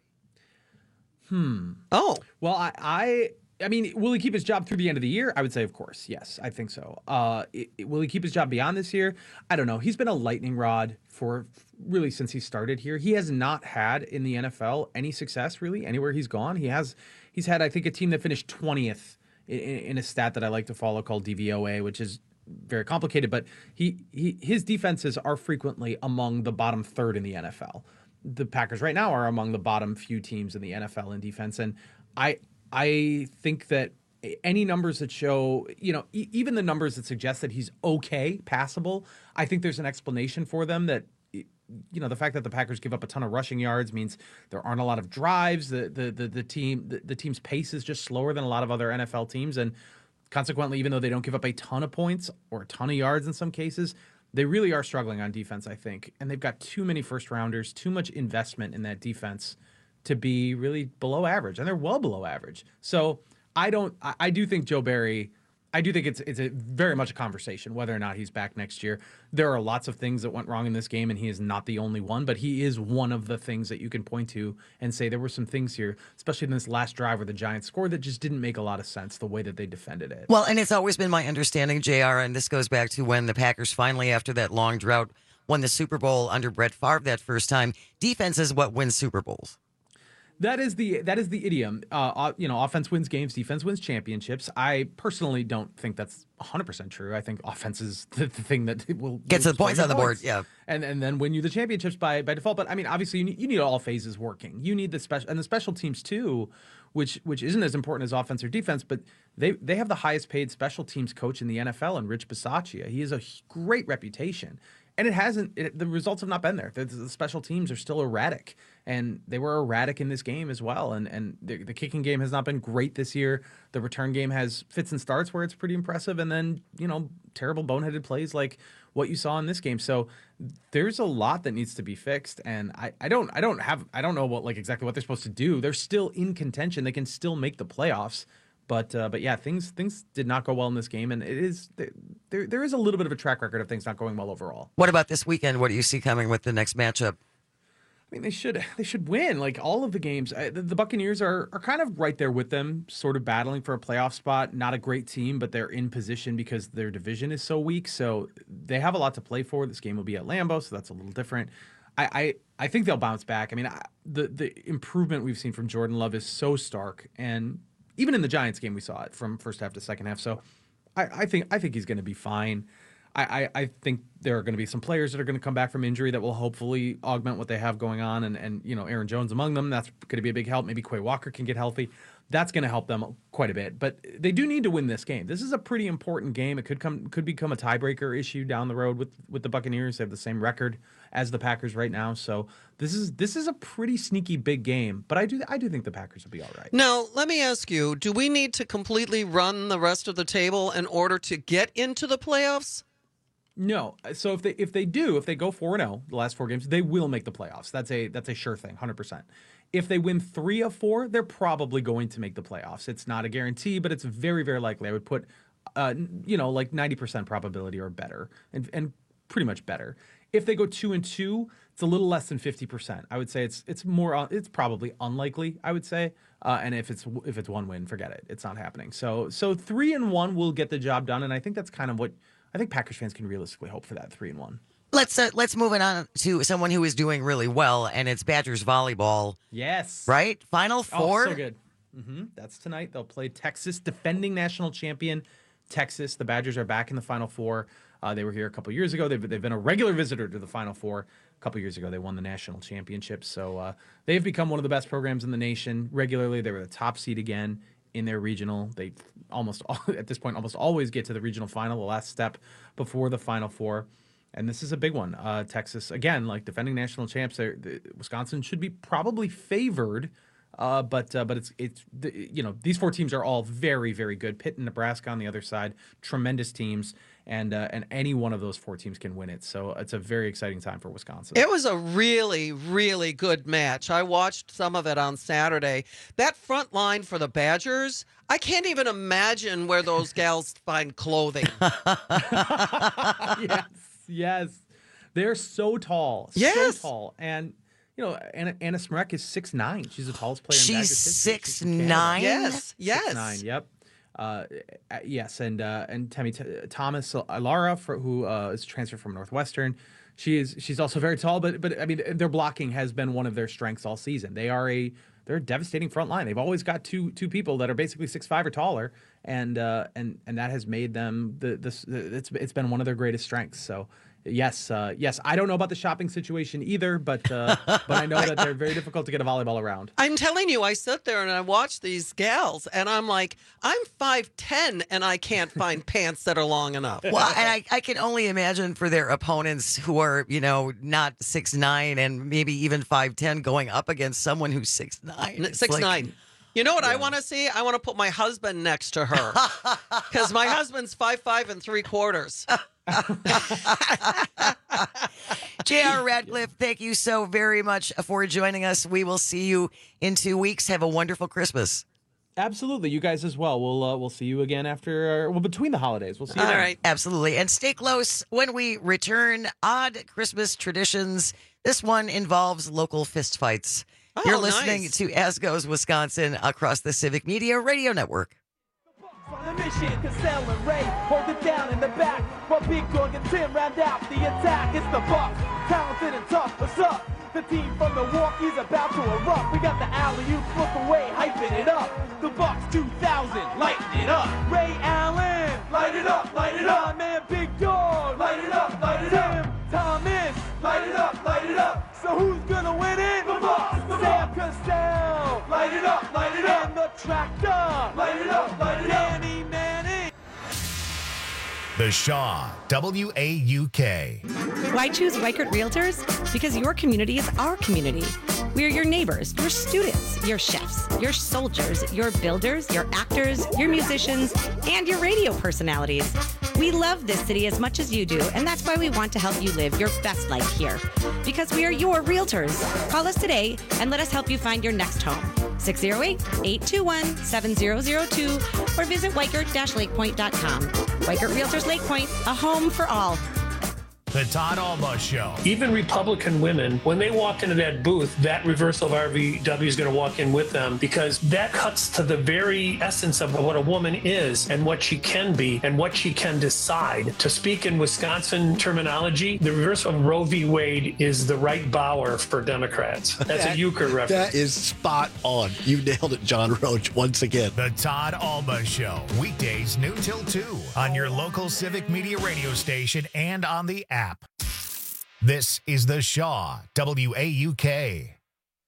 Hmm. Oh. Well, I, I, I mean, will he keep his job through the end of the year? I would say, of course, yes. I think so. Uh, it, it- will he keep his job beyond this year? I don't know. He's been a lightning rod for really since he started here. He has not had in the N F L any success really anywhere he's gone. He has, he's had I think a team that finished twentieth in, in a stat that I like to follow called D V O A, which is very complicated. But he, he his defenses are frequently among the bottom third in the N F L. The Packers right now are among the bottom few teams in the N F L in defense, and I I think that any numbers that show, you know, e- even the numbers that suggest that he's okay, passable, I think there's an explanation for them. That you know the fact that the Packers give up a ton of rushing yards means there aren't a lot of drives. The the the, the team the, the team's pace is just slower than a lot of other N F L teams, and consequently, even though they don't give up a ton of points or a ton of yards in some cases, they really are struggling on defense, I think. And they've got too many first rounders, too much investment in that defense to be really below average. And they're well below average. So I don't, I, I do think Joe Barry, I do think it's it's a very much a conversation whether or not he's back next year. There are lots of things that went wrong in this game, and he is not the only one, but he is one of the things that you can point to and say there were some things here, especially in this last drive where the Giants scored, that just didn't make a lot of sense the way that they defended it. Well, and it's always been my understanding, J R, and this goes back to when the Packers finally, after that long drought, won the Super Bowl under Brett Favre that first time. Defense is what wins Super Bowls. That is the that is the idiom. Uh, uh, you know, offense wins games, defense wins championships. I personally don't think that's one hundred percent true. I think offense is the, the thing that will Get to will the points score on the points. board, yeah. and and then win you the championships by by default. But I mean, obviously, you need, you need all phases working. You need the special and the special teams too, which which isn't as important as offense or defense. But they they have the highest paid special teams coach in the N F L, in Rich Bisaccia. He has a great reputation. and it hasn't. It, the results have not been there. The, the special teams are still erratic, and they were erratic in this game as well. And and the, the kicking game has not been great this year. The return game has fits and starts where it's pretty impressive, and then you know terrible boneheaded plays like what you saw in this game. So there's a lot that needs to be fixed, and I, I don't I don't have I don't know what like exactly what they're supposed to do. They're still in contention. They can still make the playoffs. But uh, but yeah, things things did not go well in this game, and it is there there is a little bit of a track record of things not going well overall. What about this weekend? What do you see coming with the next matchup? I mean, they should they should win like all of the games. I, the, the Buccaneers are are kind of right there with them, sort of battling for a playoff spot. Not a great team, but they're in position because their division is so weak. So they have a lot to play for. This game will be at Lambeau, so that's a little different. I I, I think they'll bounce back. I mean, I, the the improvement we've seen from Jordan Love is so stark, and even in the Giants game, we saw it from first half to second half. So I, I think I think he's going to be fine. I, I, I think there are going to be some players that are going to come back from injury that will hopefully augment what they have going on. And, and you know, Aaron Jones among them, that's going to be a big help. Maybe Quay Walker can get healthy. That's going to help them quite a bit. But they do need to win this game. This is a pretty important game. It could come could become a tiebreaker issue down the road with, with the Buccaneers. They have the same record as the Packers right now. So this is this is a pretty sneaky big game. But I do I do think the Packers will be all right. Now, let me ask you, do we need to completely run the rest of the table in order to get into the playoffs? No. So if they if they do, if they go four and oh the last four games, they will make the playoffs. That's a that's a sure thing, one hundred percent. If they win three of four, they're probably going to make the playoffs. It's not a guarantee, but it's very, very likely. I would put, uh, you know, like ninety percent probability or better, and, and pretty much better. If they go two and two, it's a little less than fifty percent. I would say it's it's more it's probably unlikely. I would say, uh, and if it's if it's one win, forget it. It's not happening. So so three and one will get the job done, and I think that's kind of what I think Packers fans can realistically hope for, that three and one. Let's uh, let's move it on to someone who is doing really well, and it's Badgers volleyball. Yes. Right? Final four? Oh, so good. Mm-hmm. That's tonight. They'll play Texas, defending national champion Texas. The Badgers are back in the Final Four. Uh, they were here a couple years ago. They've, they've been a regular visitor to the Final Four. A couple years ago, they won the national championship. So uh, they've become one of the best programs in the nation. Regularly, they were the top seed again in their regional. They almost, at this point, almost always get to the regional final, the last step before the Final Four. And this is a big one. Uh, Texas, again, like defending national champs, the, Wisconsin should be probably favored, uh, but uh, but it's it's the, you know these four teams are all very very good. Pitt and Nebraska on the other side, tremendous teams, and uh, and any one of those four teams can win it. So it's a very exciting time for Wisconsin. It was a really really good match. I watched some of it on Saturday. That front line for the Badgers, I can't even imagine where those gals find clothing. Yes. Yes, they're so tall, yes. so tall, and you know Anna, Anna Smrek is six nine. She's the tallest player. She's in Badgers history. six nine. Yes, yes, six nine. Yep. Uh, yes, and uh, and Tammy T- Thomas Ilara, for, who uh, is transferred from Northwestern. She is she's also very tall, but but I mean their blocking has been one of their strengths all season. They are a they're a devastating front line. They've always got two two people that are basically six five or taller, and uh, and and that has made them the this it's it's been one of their greatest strengths. So yes, uh, yes, I don't know about the shopping situation either, but uh, but I know that they're very difficult to get a volleyball around. I'm telling you, I sit there and I watch these gals, and I'm like, I'm five ten, and I can't find pants that are long enough. Well, and I, I can only imagine for their opponents who are, you know, not six nine and maybe even five ten going up against someone who's six nine. six nine. You know what yeah. I want to see? I want to put my husband next to her, because my husband's five five and three quarters. J R. Radcliffe, thank you so very much for joining us. We will see you in two weeks. Have a wonderful Christmas. Absolutely, you guys as well. We'll uh, we'll see you again after, uh, well, between the holidays. We'll see you. All then. right, absolutely, and stay close when we return. Odd Christmas traditions. This one involves local fistfights. Oh, You're listening nice. to As Goes Wisconsin across the Civic Media Radio Network. On a mission to Sell and Ray, hold it down in the back. While Big Dog and Tim round out the attack. It's the Bucks, talented and tough. What's up? The team from Milwaukee's about to erupt. We got the alley-oop, look away, hyping it up. The Bucks two thousand, lighting it up. Ray Allen, light it up, light it up. My man Big Dog, light it up, light it up. Tim Thomas, light it up, light it up. So who's gonna win it? The Bucks, the Sam Castell, light it up, light it up. And the Tractor, light it up, light it up. Danny Manning. The Shaw, W A U K. Why choose Weichert Realtors? Because your community is our community. We are your neighbors, your students, your chefs, your soldiers, your builders, your actors, your musicians, and your radio personalities. We love this city as much as you do, and that's why we want to help you live your best life here. Because we are your realtors. Call us today and let us help you find your next home. six oh eight, eight two one, seven oh oh two or visit weichert dash lake point dot com. Weichert Realtors Lake Point, a home for all. The Todd Alba Show. Even Republican women, when they walk into that booth, that reversal of R V W is going to walk in with them, because that cuts to the very essence of what a woman is and what she can be and what she can decide. To speak in Wisconsin terminology, the reversal of Roe v. Wade is the right Bauer for Democrats. That's that, a euchre reference. That is spot on. You nailed it, John Roach, once again. The Todd Alba Show. Weekdays noon till two on your local Civic Media radio station and on the app. This is The Shaw, W A U K.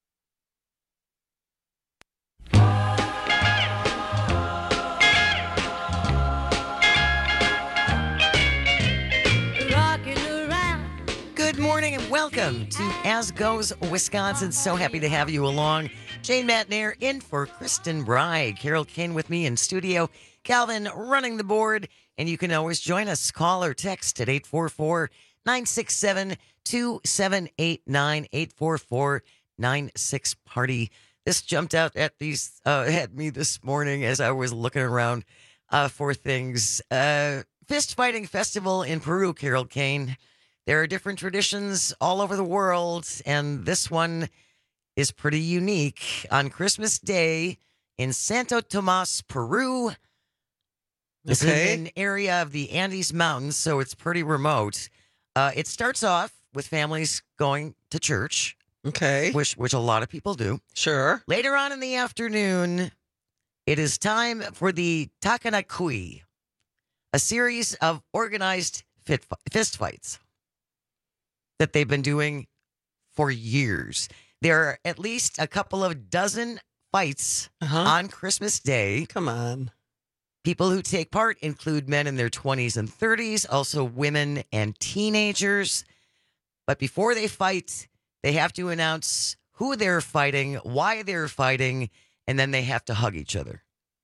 Good morning and welcome to As Goes Wisconsin. So happy to have you along. Jane Matnair in for Kristen Bride. Carol Kane with me in studio. Calvin running the board. And you can always join us. Call or text at eight four four, nine six seven, two seven eight nine, eight four four, nine six party. This jumped out at these uh, at me this morning as I was looking around uh, for things. Uh, Fist Fighting Festival in Peru, Carol Kane. There are different traditions all over the world, and this one is pretty unique. On Christmas Day in Santo Tomas, Peru. This Okay. is an area of the Andes Mountains, so it's pretty remote. Uh, it starts off with families going to church. Okay. Which, which a lot of people do. Sure. Later on in the afternoon, it is time for the Takanakui, a series of organized fit, fist fights that they've been doing for years. There are at least a couple of dozen fights Uh-huh. on Christmas Day. Come on. People who take part include men in their twenties and thirties, also women and teenagers. But before they fight, they have to announce who they're fighting, why they're fighting, and then they have to hug each other.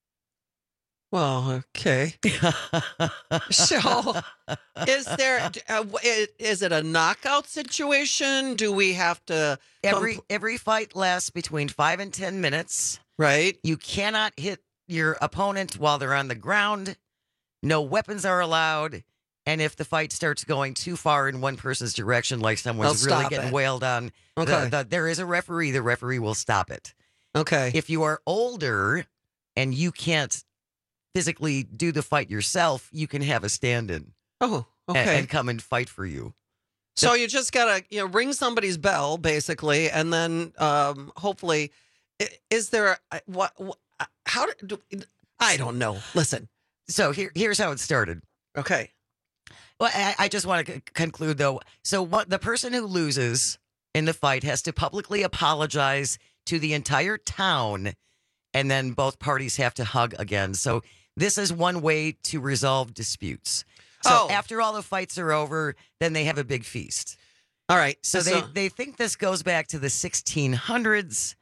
Well, okay. So, is there? Uh, is it a knockout situation? Do we have to? Every every fight lasts between five and ten minutes. Right. You cannot hit your opponent while they're on the ground. No weapons are allowed. And if the fight starts going too far in one person's direction, like someone's They'll really stop getting it. wailed on, the- Okay. the- there is a referee. The referee will stop it. Okay. If you are older and you can't physically do the fight yourself, you can have a stand-in. Oh, a- okay. And come and fight for you. So you just gotta, you know, ring somebody's bell, basically, and then um, hopefully, i- is there a- what? what how do, do I don't know. Listen. So here, here's how it started. Okay. Well, I, I just want to c- conclude though. So what the person who loses in the fight has to publicly apologize to the entire town, and then both parties have to hug again. So this is one way to resolve disputes. So Oh. after all the fights are over, then they have a big feast. All right. So, So- they, they think this goes back to the sixteen hundreds.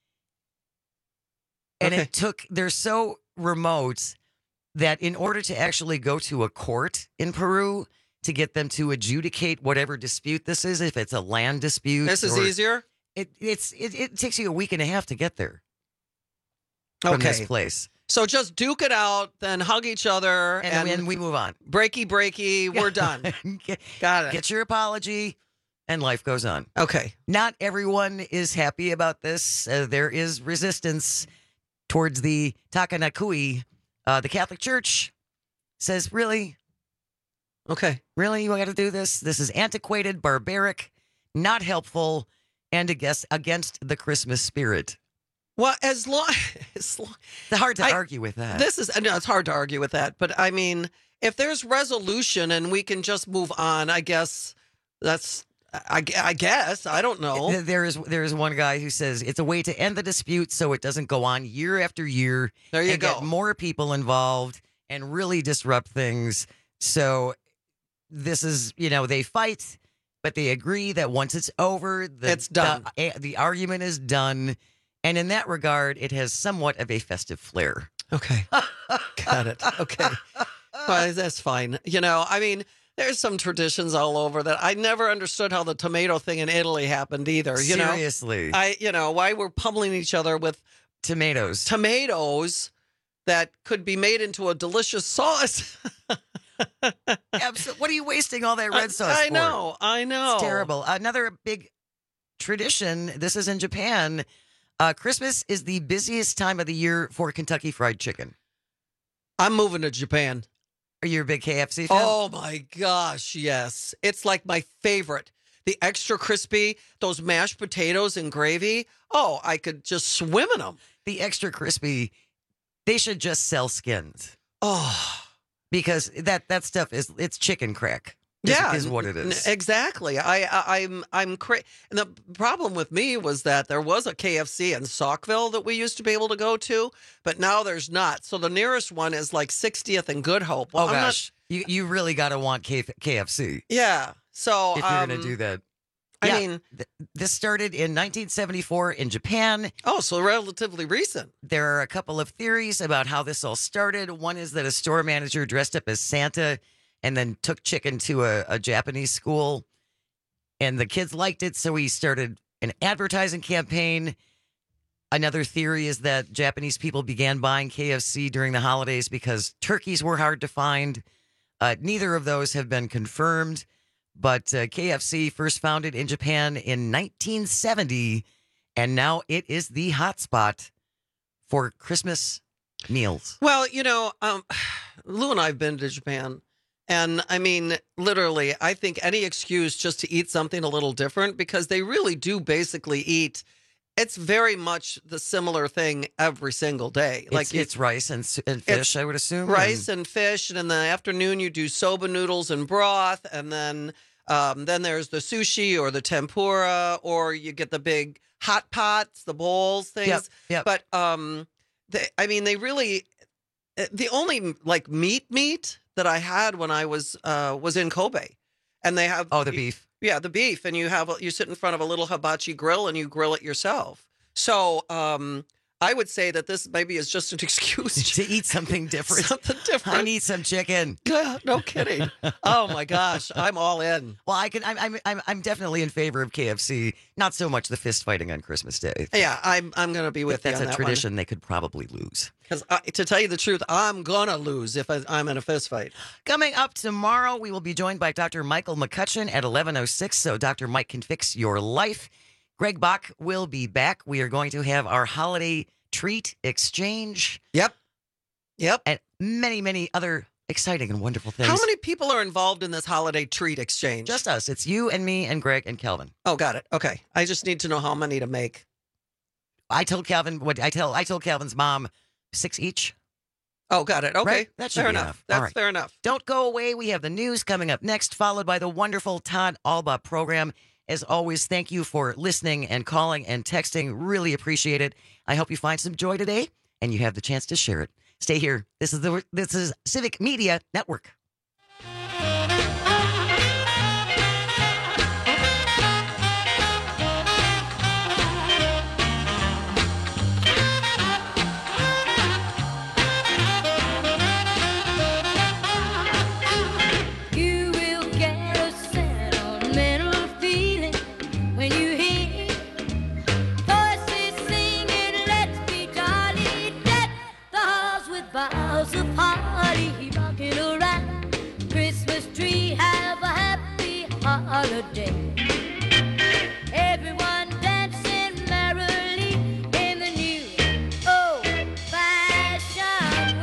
And Okay. it took, they're so remote that in order to actually go to a court in Peru to get them to adjudicate whatever dispute this is, if it's a land dispute. This is or- easier? It, it's, it, it takes you a week and a half to get there from Okay. this place. So just duke it out, then hug each other, And, and, then we move on. breaky breaky. We're done. get, Got it. Get your apology, and life goes on. Okay. Not everyone is happy about this. Uh, there is resistance towards the Takanakui. Uh, the Catholic Church says, really? Okay. Really? You got to do this? This is antiquated, barbaric, not helpful, and against, against the Christmas spirit. Well, as long as long, It's hard to I- argue with that. This is no, it's hard to argue with that. But I mean, if there's resolution and we can just move on, I guess that's. I, I guess I don't know. Th- There is there is one guy who says it's a way to end the dispute so it doesn't go on year after year. There you and go. Get more people involved and really disrupt things. So this is, you know, they fight, but they agree that once it's over, the, It's done. The, the argument is done. And in that regard, it has somewhat of a festive flair. Okay. Got it. Okay. Well, that's fine. You know, I mean, there's some traditions all over that I never understood how the tomato thing in Italy happened either. You Seriously. know, I, you know, why we're pummeling each other with tomatoes, tomatoes that could be made into a delicious sauce. Absolutely. What are you wasting all that red sauce I for? know. I know. It's terrible. Another big tradition. This is in Japan. Uh, Christmas is the busiest time of the year for Kentucky Fried Chicken. I'm moving to Japan. Are you a big K F C fan? Oh my gosh, yes. It's like my favorite. The extra crispy, those mashed potatoes and gravy. Oh, I could just swim in them. The extra crispy, they should just sell skins. Oh. Because that, that stuff is, it's chicken crack. Is, Yeah, is what it is. N- Exactly. I, I I'm I'm cra- and the problem with me was that there was a K F C in Saukville that we used to be able to go to, but now there's not. So the nearest one is like sixtieth and Good Hope. Well, oh, I'm not- gosh. You, you really got to want K- KFC. yeah. So If you're um, going to do that. I Yeah, mean, th- this started in nineteen seventy-four in Japan. Oh, so relatively recent. There are a couple of theories about how this all started. One is that a store manager dressed up as Santa and then took chicken to a, a Japanese school, and the kids liked it, so he started an advertising campaign. Another theory is that Japanese people began buying K F C during the holidays because turkeys were hard to find. Uh, neither of those have been confirmed, but uh, K F C first founded in Japan in nineteen seventy, and now it is the hotspot for Christmas meals. Well, you know, um, Lou and I have been to Japan. And I mean, literally, I think any excuse just to eat something a little different, because they really do basically eat. It's very much the similar thing every single day. Like it's, you- it's rice and, s- and fish, I would assume. rice and- and fish, and in the afternoon you do soba noodles and broth, and then um, then there's the sushi or the tempura, or you get the big hot pots, the bowls, things. Yep, yep. But um, they, I mean, they really the only like meat meat that I had when I was uh, was in Kobe, and they have Oh, the beef. yeah, the beef, and you have you sit in front of a little hibachi grill and you grill it yourself. So um, I would say that this maybe is just an excuse to eat something different. Something different. I need some chicken. Yeah, no kidding. Oh my gosh, I'm all in. Well, I can. I'm. I'm. I'm. I'm definitely in favor of K F C. Not so much the fist fighting on Christmas Day. Yeah, I'm. I'm going to be with If that's you on a that tradition they could probably lose. Because to tell you the truth, I'm gonna lose if I, I'm in a fist fight. Coming up tomorrow, we will be joined by Doctor Michael McCutcheon at eleven oh six, so Doctor Mike can fix your life. Greg Bach will be back. We are going to have our holiday treat exchange. Yep. Yep. And many, many other exciting and wonderful things. How many people are involved in this holiday treat exchange? Just us. It's you and me and Greg and Kelvin. Oh, got it. Okay. I just need to know how many to make. I told Calvin what I tell. I told Calvin's mom six each. Oh, got it. Okay. Right? That should fair be enough. enough. That's All right. fair enough. Don't go away. We have the news coming up next, followed by the wonderful Todd Alba program. As always, thank you for listening and calling and texting. Really appreciate it. I hope you find some joy today and you have the chance to share it. Stay here. This is the this is Civic Media Network. You will get a sentimental feeling when you hear voices singing, let's be jolly, deck the halls with boughs of holly, rocking around Christmas tree, have a happy holiday. Everyone dancing merrily in the new old-fashioned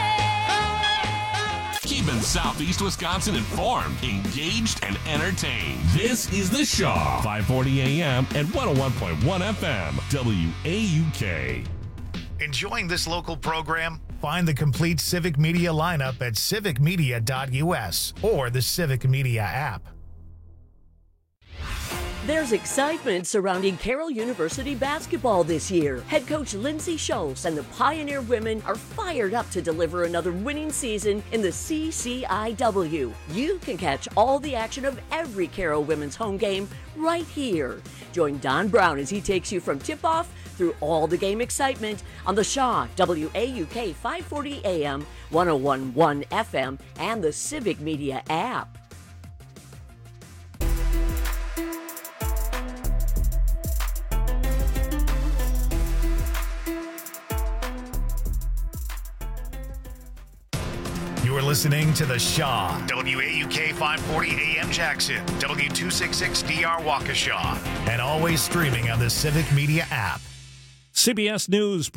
way. Keeping Southeast Wisconsin informed, engaged, and entertained. This is The Shaw, five forty A M and one oh one point one F M, W A U K. Enjoying this local program? Find the complete Civic Media lineup at civic media dot U S or the Civic Media app. There's excitement surrounding Carroll University basketball this year. Head coach Lindsay Schultz and the Pioneer women are fired up to deliver another winning season in the C C I W. You can catch all the action of every Carroll women's home game right here. Join Don Brown as he takes you from tip-off through all the game excitement on the Shaw, W A U K five forty A M, one oh one point one F M, and the Civic Media app. You're listening to The Shaw, W A U K five forty A M Jackson, W two sixty-six D R Waukesha, and always streaming on the Civic Media app. C B S News